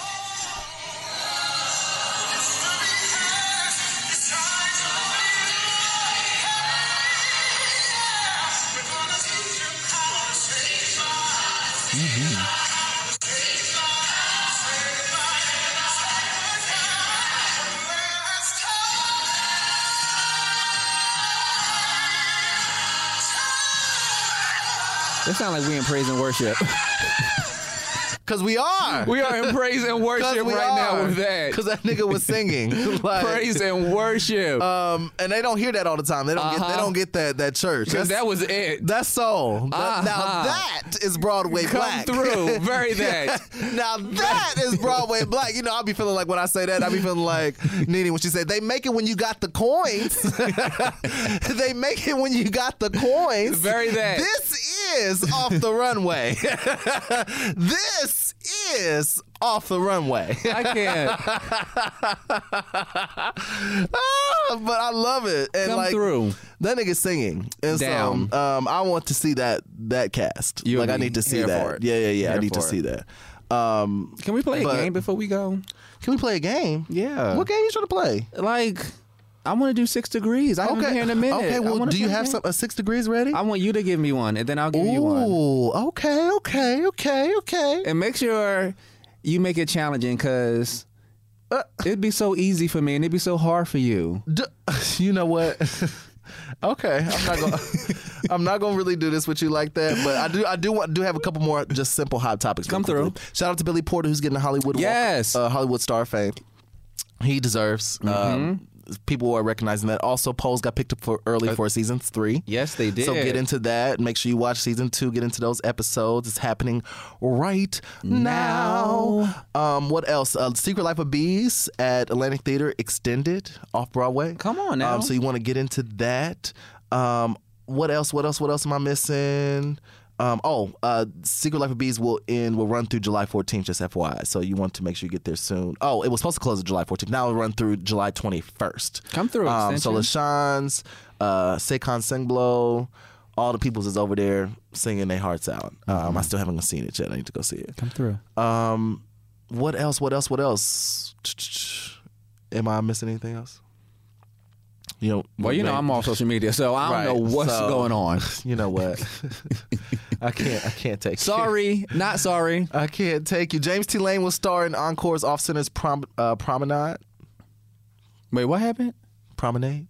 It sounds like we in praise and worship. Cause we are. We are in praise and worship right now with that. Cause that nigga was singing. Like, Praise and worship. and they don't hear that all the time. They don't get that church. Because that was it. That's soul. Now that is Broadway Come black. through. Very that. Now that is Broadway black. I'll be feeling like when I say that, I'll be feeling like Nene when she said, they make it when you got the coins. They make it when you got the coins. Very that. This is Off the Runway. This is Off the Runway. I can't. But I love it. And Come like, through. That nigga's singing. And Damn. so I want to see that cast. You'll Like I be need to see here that. for it. Yeah. Here I need to for see it. that. Can we play a game before we go? Can we play a game? Yeah. What game you trying to play? Like, I want to do 6 degrees. I haven't been here in a minute. Okay, I well, wanna do you play a have game. a 6 degrees ready? I want you to give me one, and then I'll give you one. Ooh, okay. And make sure you make it challenging, because it'd be so easy for me, and it'd be so hard for you. You know what? Okay, I'm not gonna really do this with you like that, but I do have a couple more just simple hot topics. Come real quickly. Shout out to Billy Porter, who's getting a Hollywood Hollywood star fame. He deserves. People are recognizing that. Also, Pose got picked up for season 3. Yes, they did. So get into that. Make sure you watch season 2. Get into those episodes. It's happening right now. What else? Secret Life of Bees at Atlantic Theater extended off Broadway. Come on now. So you want to get into that. What else am I missing? Secret Life of Bees will run through July 14th, just FYI. So you want to make sure you get there soon. Oh, it was supposed to close on July 14th. Now it'll run through July 21st. Come through, So extension. LaShawn's, Saquon Singblow, all the peoples is over there singing their hearts out. I still haven't seen it yet. I need to go see it. Come through. What else? Am I missing anything else? I'm off social media, so I don't know what's going on. You know what? I can't take Sorry, not sorry. I can't take you. James T. Lane will star in Encore's Off Center's Promenade. Wait, what happened? Promenade.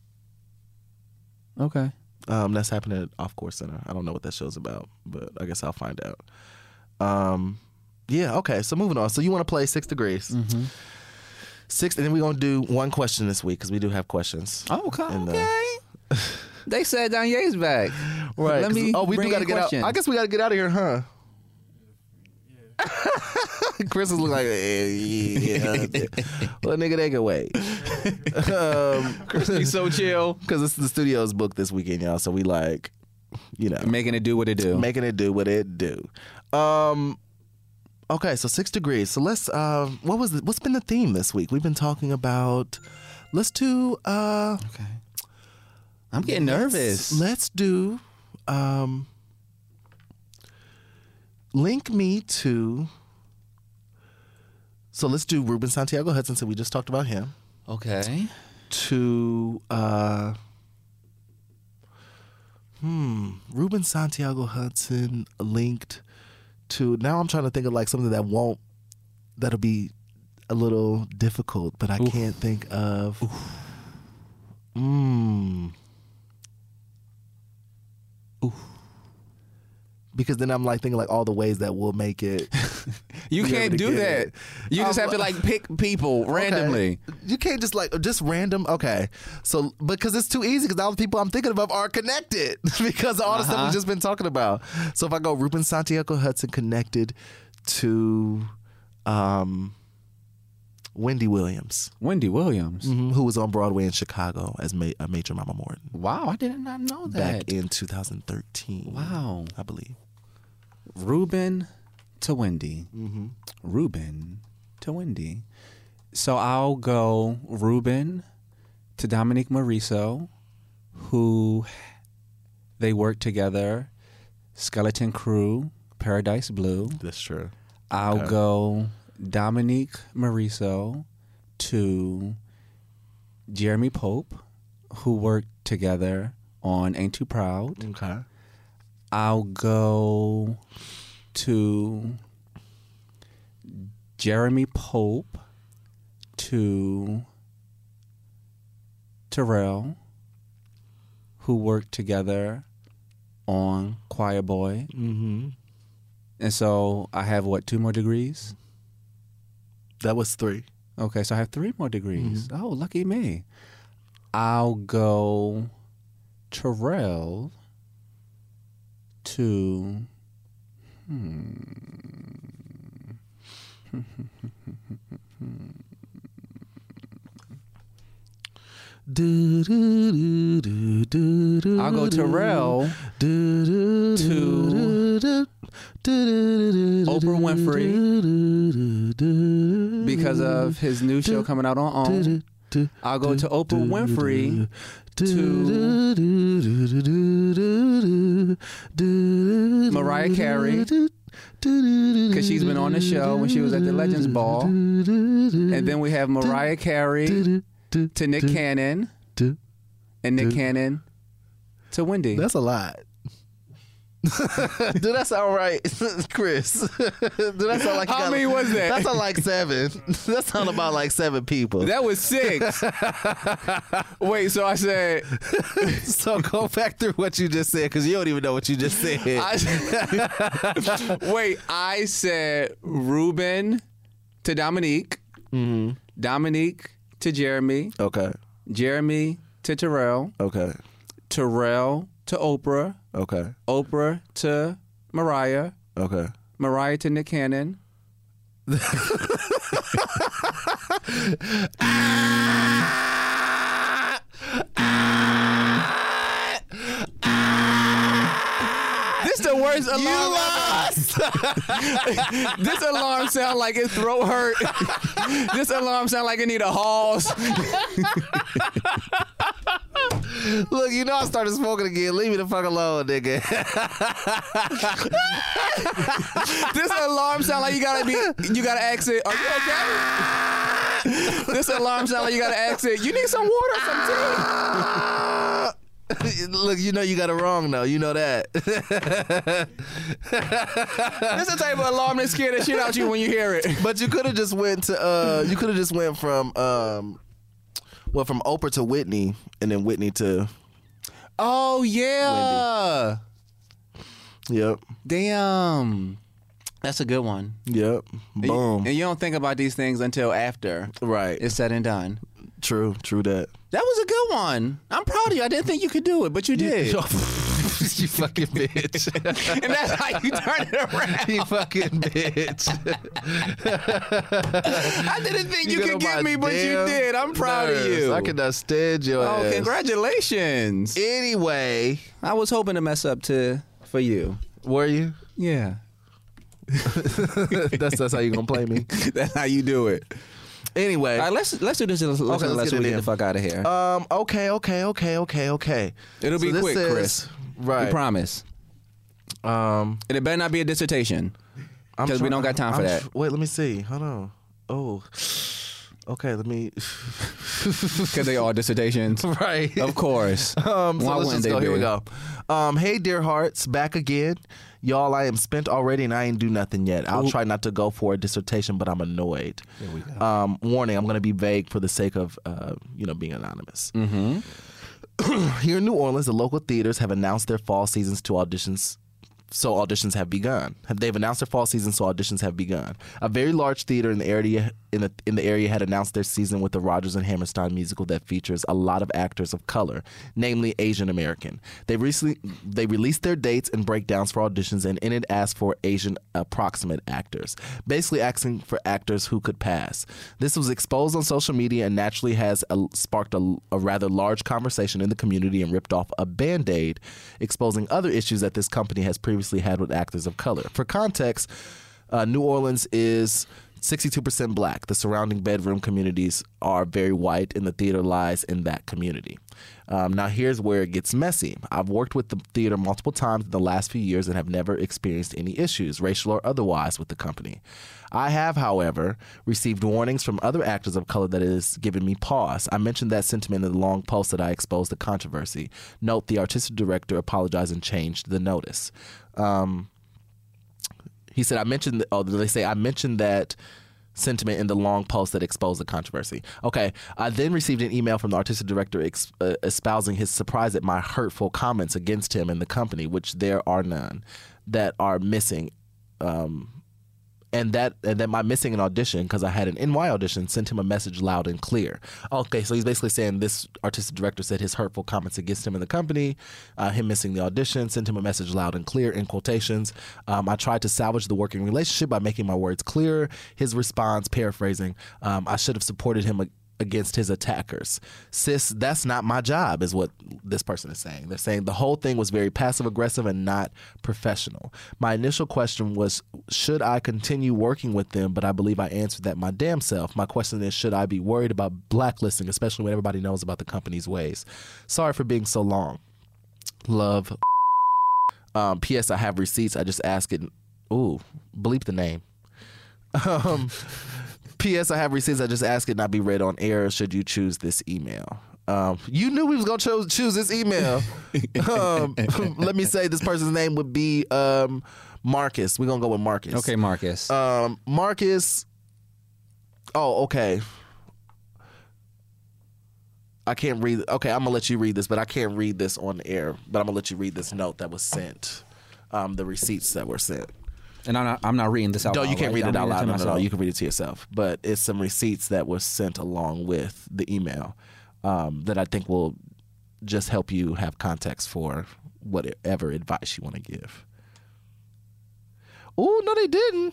Okay. That's happening at Off Course Center. I don't know what that show's about, but I guess I'll find out. Yeah. Okay. So moving on. So you want to play 6 degrees. 6, and then we're gonna do one question this week because we do have questions. Oh, okay. They said Danye's back. Right. Let me. We do gotta get out. I guess we gotta get out of here, huh? Chris is looking like, well, nigga, they can wait. Chris be so chill because the studio's booked this weekend, y'all. So we like, making it do what it do. Making it do what it do. Okay, so 6 degrees. So let's. What's been the theme this week? We've been talking about. Let's do. Okay. I'm getting nervous. Let's do. Link me to. So let's do Ruben Santiago Hudson. So we just talked about him. Okay. To. Ruben Santiago Hudson linked to. Now I'm trying to think of like something that'll be a little difficult, but I can't think of. because then I'm like thinking like all the ways that will make it. You be able can't to do get that. it. You just have to like pick people randomly. Okay. You can't just random. Okay, so because it's too easy because all the people I'm thinking of are connected because of all the stuff we've just been talking about. So if I go Ruben Santiago Hudson connected to Wendy Williams, who was on Broadway in Chicago as Major Mama Morton. Wow, I did not know that. Back in 2013. Wow. I believe. Ruben to Wendy. Ruben to Wendy. So I'll go Ruben to Dominique Morisseau, who they worked together, Skeleton Crew, Paradise Blue. That's true. I'll go Dominique Morisseau to Jeremy Pope, who worked together on Ain't Too Proud. Okay. I'll go to Jeremy Pope to Terrell, who worked together on Choir Boy. Mm-hmm. And so I have, 2 more degrees? That was 3. Okay, so I have 3 more degrees. Oh, lucky me. I'll go Terrell to... I'll go Terrell to Oprah Winfrey because of his new show coming out on OWN. I'll go to Oprah Winfrey to Mariah Carey because she's been on the show when she was at the Legends Ball. And then we have Mariah Carey to Nick Cannon and Nick Cannon to Wendy. That's a lot. Do that sound right, Chris? Do that sound like how many was that? That sound like 7. That sound about like 7 people. That was 6. Wait, so I said... So go back through what you just said because you don't even know what you just said. I said Ruben to Dominique. Mm-hmm. Dominique to Jeremy. Okay. Jeremy to Terrell. Okay. Terrell to Oprah. Okay. Oprah to Mariah. Okay. Mariah to Nick Cannon. This the worst alarm. You lost. This alarm sound like his throat hurt. This alarm sound like it need a Halls. Look, you know I started smoking again. Leave me the fuck alone, nigga. This alarm sound like you gotta ask it, are you okay? This alarm sound like you gotta ask it, you need some water, some tea? Look, you know you got it wrong though. You know that. This is the type of alarm that scare the shit out you when you hear it. But you could have just went to from from Oprah to Whitney and then Whitney to Oh yeah. Wendy. Yep. Damn. That's a good one. Yep. Boom. And you don't think about these things until after Right. it's said and done. True that. That was a good one. I'm proud of you. I didn't think you could do it, but you did. You fucking bitch. And that's how you turn it around. You fucking bitch. I didn't think you get could on get my me, but you damn did. I'm proud of nerves. you. I cannot stand your ass. Congratulations. Anyway. I was hoping to mess up for you. Were you? Yeah. That's how you gonna play me. That's how you do it. Anyway. All right, let's do this. Let's get get the fuck out of here. Okay. It'll be So this quick, is- Chris. Right. We promise. And it better not be a dissertation. I'm Because we don't got time for that. Wait, let me see. Hold on. Oh. Okay, let me. Because they are dissertations. Right. Of course. So Why let's wouldn't just go. they Here we be? go. Hey, dear hearts, back again. Y'all, I am spent already and I ain't do nothing yet. I'll try not to go for a dissertation, but I'm annoyed. Here we go. Warning, I'm going to be vague for the sake of, being anonymous. Mm-hmm. Here in New Orleans, the local theaters have announced their fall seasons to auditions so auditions have begun. They've announced their fall season, so auditions have begun. A very large theater in the area had announced their season with the Rodgers and Hammerstein musical that features a lot of actors of color, namely Asian American. They released their dates and breakdowns for auditions, and in it asked for Asian approximate actors, basically asking for actors who could pass. This was exposed on social media and naturally has sparked a rather large conversation in the community and ripped off a Band-Aid, exposing other issues that this company has previously had with actors of color. For context, New Orleans is 62% black. The surrounding bedroom communities are very white, and the theater lies in that community. Now, here's where it gets messy. I've worked with the theater multiple times in the last few years and have never experienced any issues, racial or otherwise, with the company. I have, however, received warnings from other actors of color that has given me pause. I mentioned that sentiment in the long post that I exposed the controversy. Note, the artistic director apologized and changed the notice. He said, I mentioned that sentiment in the long post that exposed the controversy. Okay, I then received an email from the artistic director espousing his surprise at my hurtful comments against him and the company, which there are none, that are missing. And that my missing an audition, because I had an NY audition, sent him a message loud and clear. Okay, so he's basically saying this artistic director said his hurtful comments against him and the company, him missing the audition, sent him a message loud and clear, in quotations. I tried to salvage the working relationship by making my words clearer. His response, paraphrasing, I should have supported him against his attackers. Sis, that's not my job, is what this person is saying. They're saying the whole thing was very passive-aggressive and not professional. My initial question was, should I continue working with them? But I believe I answered that my damn self. My question is, should I be worried about blacklisting, especially when everybody knows about the company's ways? Sorry for being so long. Love. P.S. I have receipts. I just ask it. Ooh, bleep the name. P.S. I have receipts. I just ask it not be read on air. Should you choose this email? You knew we was going to choose this email. Let me say this person's name would be Marcus. We're going to go with Marcus. Okay, Marcus. Marcus. Oh, okay. I can't read. Okay, I'm going to let you read this, but I can't read this on air. But I'm going to let you read this note that was sent, the receipts that were sent. And I'm not reading this out loud. No, you can't read it out loud. No, you can read it to yourself. yourself. But it's some receipts that were sent along with the email that I think will just help you have context for whatever advice you want to give. Oh, no, they didn't.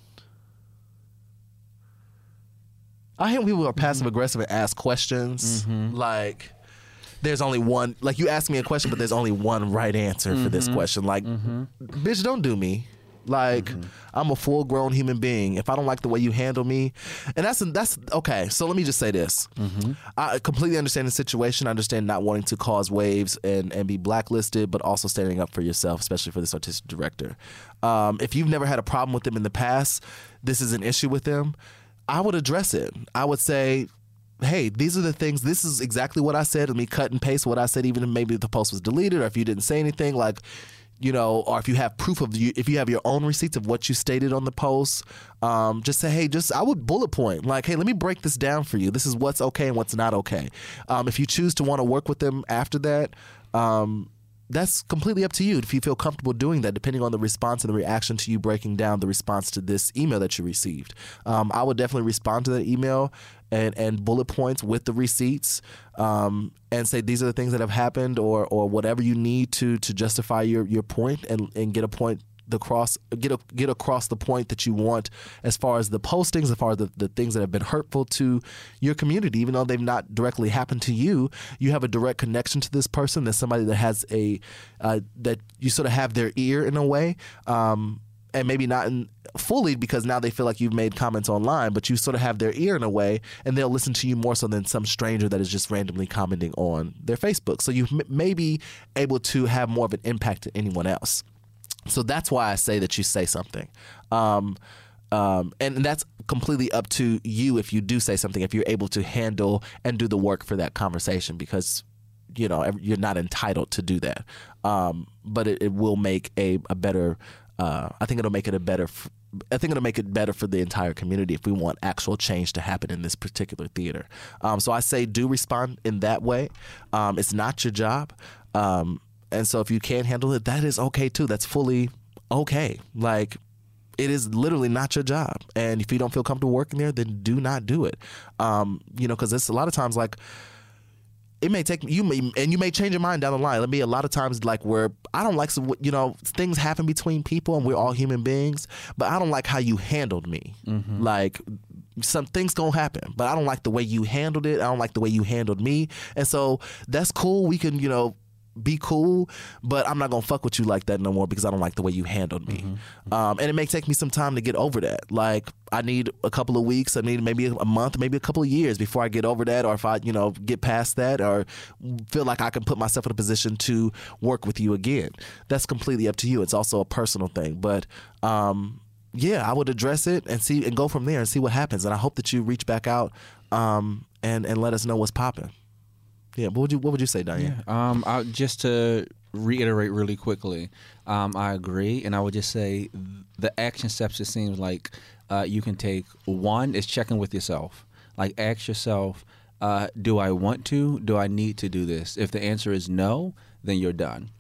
I hate people who are passive-aggressive and ask questions. Like, there's only one. Like, you ask me a question, but there's only one right answer for this question. Like, bitch, don't do me. Like, I'm a full-grown human being. If I don't like the way you handle me, and that's okay. So let me just say this: I completely understand the situation. I understand not wanting to cause waves and be blacklisted, but also standing up for yourself, especially for this artistic director. If you've never had a problem with them in the past, this is an issue with them. I would address it. I would say, hey, these are the things, this is exactly what I said. Let me cut and paste what I said, even if maybe the post was deleted or if you didn't say anything, like, you know, or if you have proof of if you have your own receipts of what you stated on the post, just say, hey, I would bullet point, like, hey, let me break this down for you. This is what's okay and what's not okay. If you choose to want to work with them after that, that's completely up to you if you feel comfortable doing that, depending on the response and the reaction to you breaking down the response to this email that you received. I would definitely respond to that email and bullet points with the receipts, and say these are the things that have happened, or whatever you need to justify your point and get a point get across the point that you want as far as the postings, as far as the things that have been hurtful to your community. Even though they've not directly happened to you, you have a direct connection to this person. There's somebody that has that you sort of have their ear in a way, and maybe not fully, because now they feel like you've made comments online, but you sort of have their ear in a way, and they'll listen to you more so than some stranger that is just randomly commenting on their Facebook. So you may be able to have more of an impact than anyone else. So that's why I say that you say something. And that's completely up to you if you do say something, if you're able to handle and do the work for that conversation, because, you know, you're not entitled to do that. But it will make a better, I think it'll make it better for the entire community if we want actual change to happen in this particular theater. So I say do respond in that way. It's not your job. And so if you can't handle it, that is okay too. That's fully okay. Like, it is literally not your job. And if you don't feel comfortable working there, then do not do it. Because it's a lot of times like, it may take you may change your mind down the line. There'll be a lot of times like where I don't like things happen between people and we're all human beings, but I don't like how you handled me. Like, some things gonna happen, but I don't like the way you handled it. I don't like the way you handled me, and so that's cool. We can be cool, but I'm not gonna fuck with you like that no more because I don't like the way you handled me. And it may take me some time to get over that. Like, I need a couple of weeks, I need maybe a month, maybe a couple of years before I get over that, or if I get past that, or feel like I can put myself in a position to work with you again. That's completely up to you. It's also a personal thing, but yeah, I would address it and go from there and see what happens. And I hope that you reach back out and let us know what's popping. Yeah, what would you say, Diane? Just to reiterate really quickly, I agree, and I would just say the action steps, it seems like you can take. One is checking with yourself. Like, ask yourself, do I want to? Do I need to do this? If the answer is no, then you're done.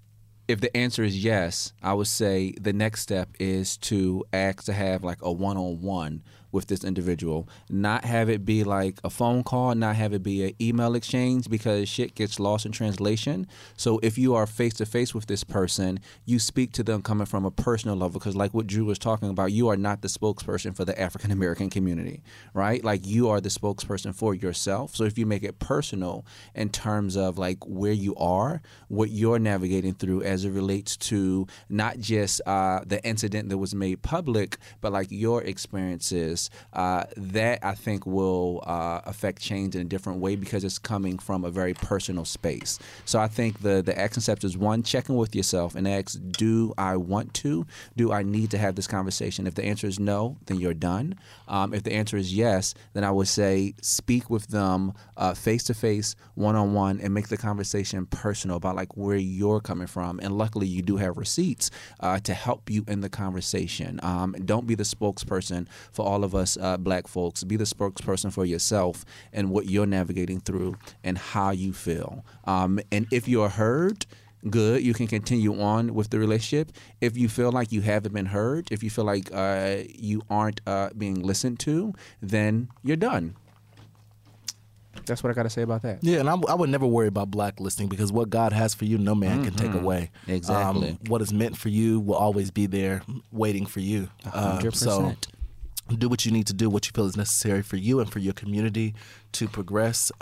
If the answer is yes, I would say the next step is to ask to have like a one-on-one with this individual. Not have it be like a phone call, not have it be an email exchange, because shit gets lost in translation. So if you are face-to-face with this person, you speak to them coming from a personal level, because like what Drew was talking about, you are not the spokesperson for the African-American community, right? Like, you are the spokesperson for yourself. So if you make it personal in terms of like where you are, what you're navigating through as it relates to not just the incident that was made public, but like your experiences, that I think will affect change in a different way because it's coming from a very personal space. So I think the action steps is, one, checking with yourself and ask, do I want to? Do I need to have this conversation? If the answer is no, then you're done. If the answer is yes, then I would say speak with them face-to-face, one-on-one, and make the conversation personal about like where you're coming from. And luckily, you do have receipts to help you in the conversation. Don't be the spokesperson for all of us black folks. Be the spokesperson for yourself and what you're navigating through and how you feel. And if you're heard, good, you can continue on with the relationship. If you feel like you haven't been heard, if you feel like you aren't being listened to, then you're done. That's what I got to say about that. Yeah, and I would never worry about blacklisting, because what God has for you, no man can take away. Exactly. What is meant for you will always be there waiting for you. 100%. So do what you need to do, what you feel is necessary for you and for your community to progress.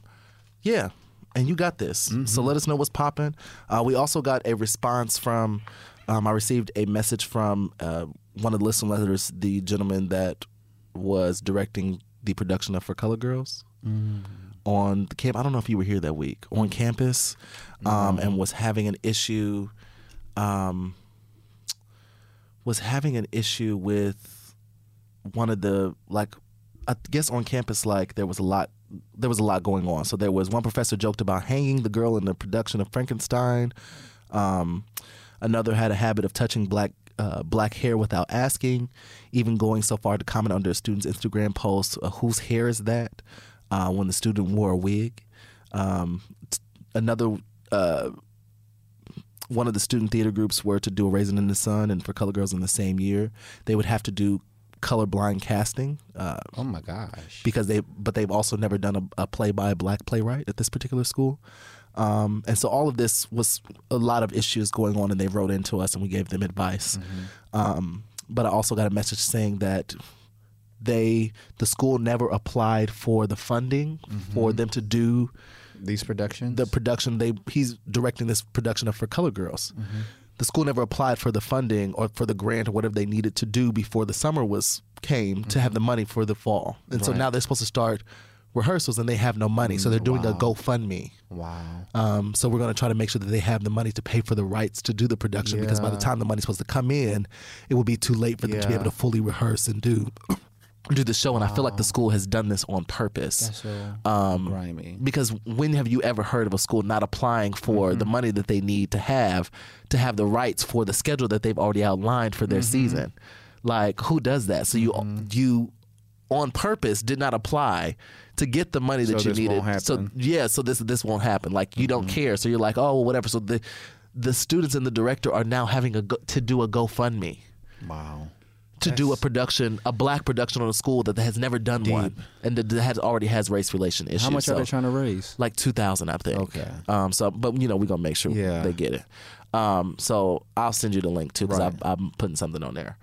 Yeah, and you got this. So let us know what's popping. We also got a response from, I received a message from one of the listener letters, the gentleman that was directing the production of For Color Girls on the camp. I don't know if you were here that week, on campus, and was having an issue with one of the, like, I guess on campus, like, there was a lot going on. So there was one professor joked about hanging the girl in the production of Frankenstein. Another had a habit of touching black hair without asking, even going so far to comment under a student's Instagram post, whose hair is that, when the student wore a wig. Another one of the student theater groups were to do a Raisin in the Sun and For Color Girls in the same year. They would have to do colorblind casting. Oh my gosh! Because they've also never done a play by a black playwright at this particular school. And so all of this was a lot of issues going on, and they wrote into us and we gave them advice. But I also got a message saying that the school never applied for the funding for them to do these productions. The production, he's directing this production of For Color Girls. The school never applied for the funding or for the grant or whatever they needed to do before the summer came to have the money for the fall. And so now they're supposed to start rehearsals and they have no money. So they're doing a GoFundMe. Wow. So we're going to try to make sure that they have the money to pay for the rights to do the production, because by the time the money's supposed to come in, it will be too late for them to be able to fully rehearse and do the show. And I feel like the school has done this on purpose. That's so grimy. Because when have you ever heard of a school not applying for the money that they need to have the rights for the schedule that they've already outlined for their season? Like, who does that? So you on purpose did not apply to get the money that you needed. So this won't happen. Like, you don't care. So you're like, oh, well, whatever. So the students and the director are now having to do a GoFundMe. Wow. To do a black production on a school that has never done one, and that already has race relation issues. How much are they trying to raise? Like $2,000, I think. Okay. So, but we're gonna make sure they get it. So I'll send you the link too, because I'm putting something on there.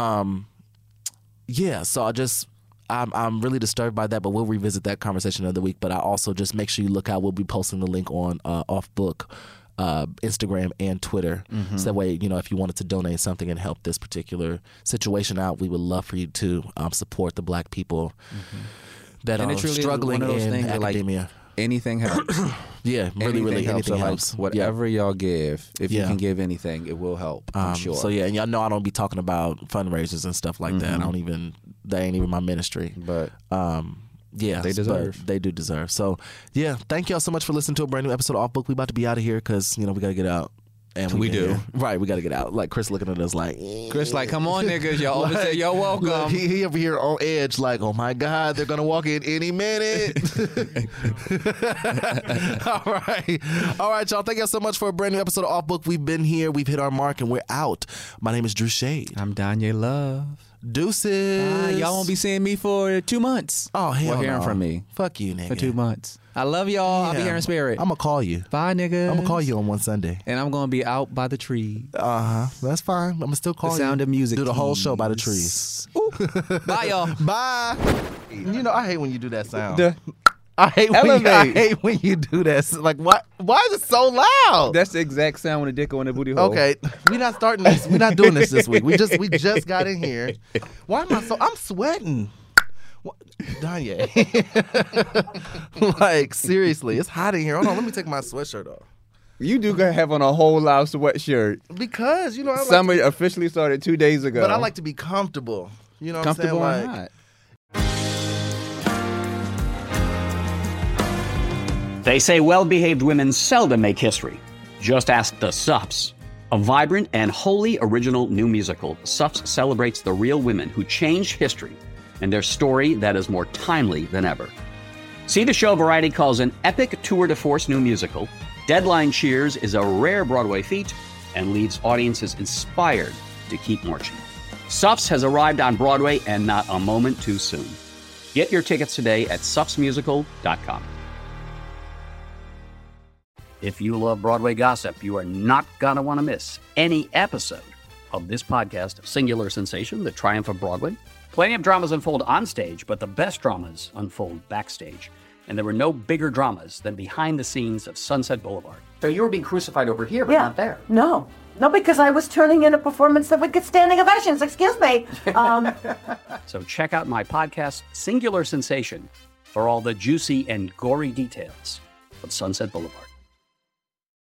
So I'm really disturbed by that, but we'll revisit that conversation another week. But I also just make sure you look out. We'll be posting the link on Off Book. Instagram and Twitter. So that way, if you wanted to donate something and help this particular situation out, we would love for you to support the black people that are struggling in academia. Like, anything helps. Really anything helps. So whatever y'all give, if you can give anything, it will help. I'm sure. So and y'all know I don't be talking about fundraisers and stuff like that. That ain't even my ministry. But they deserve. They do deserve. So, thank y'all so much for listening to a brand new episode of Off Book. We about to be out of here because, we got to get out. And we do. Right, we got to get out. Like, Chris looking at us like... Chris like, come on, niggas. Y'all over there. Y'all welcome. Look, he over here on edge like, oh, my God, they're going to walk in any minute. All right, y'all. Thank y'all so much for a brand new episode of Off Book. We've been here. We've hit our mark, and we're out. My name is Drew Shade. I'm Danye Love. Deuces. Y'all won't be seeing me for 2 months. Oh, hell no. Hearing from me. Fuck you, nigga. For 2 months. I love y'all. I'll be here in spirit. I'm going to call you. Bye, nigga. I'm going to call you on one Sunday. And I'm going to be out by the tree. That's fine. I'm going to still call you. The Sound of Music. Do the whole show by the trees. Bye, y'all. Bye. I hate when you do that sound. I hate when you do that. Like, why is it so loud? That's the exact sound when the dick go in the booty hole. Okay, we're not starting this. We're not doing this week. We just got in here. Why am I so? I'm sweating. Danye. Like, seriously, it's hot in here. Hold on, let me take my sweatshirt off. You do have on a whole loud sweatshirt. Because, I summer officially started 2 days ago. But I like to be comfortable. You know what I'm saying? Comfortable or not? They say well-behaved women seldom make history. Just ask the Suffs. A vibrant and wholly original new musical, Suffs celebrates the real women who changed history and their story that is more timely than ever. See the show Variety calls an epic tour de force new musical. Deadline cheers is a rare Broadway feat and leaves audiences inspired to keep marching. Suffs has arrived on Broadway and not a moment too soon. Get your tickets today at suffsmusical.com. If you love Broadway gossip, you are not going to want to miss any episode of this podcast, Singular Sensation, The Triumph of Broadway. Plenty of dramas unfold on stage, but the best dramas unfold backstage. And there were no bigger dramas than behind the scenes of Sunset Boulevard. So you were being crucified over here, but not there. No, because I was turning in a performance that would get standing ovations. Excuse me. So check out my podcast, Singular Sensation, for all the juicy and gory details of Sunset Boulevard.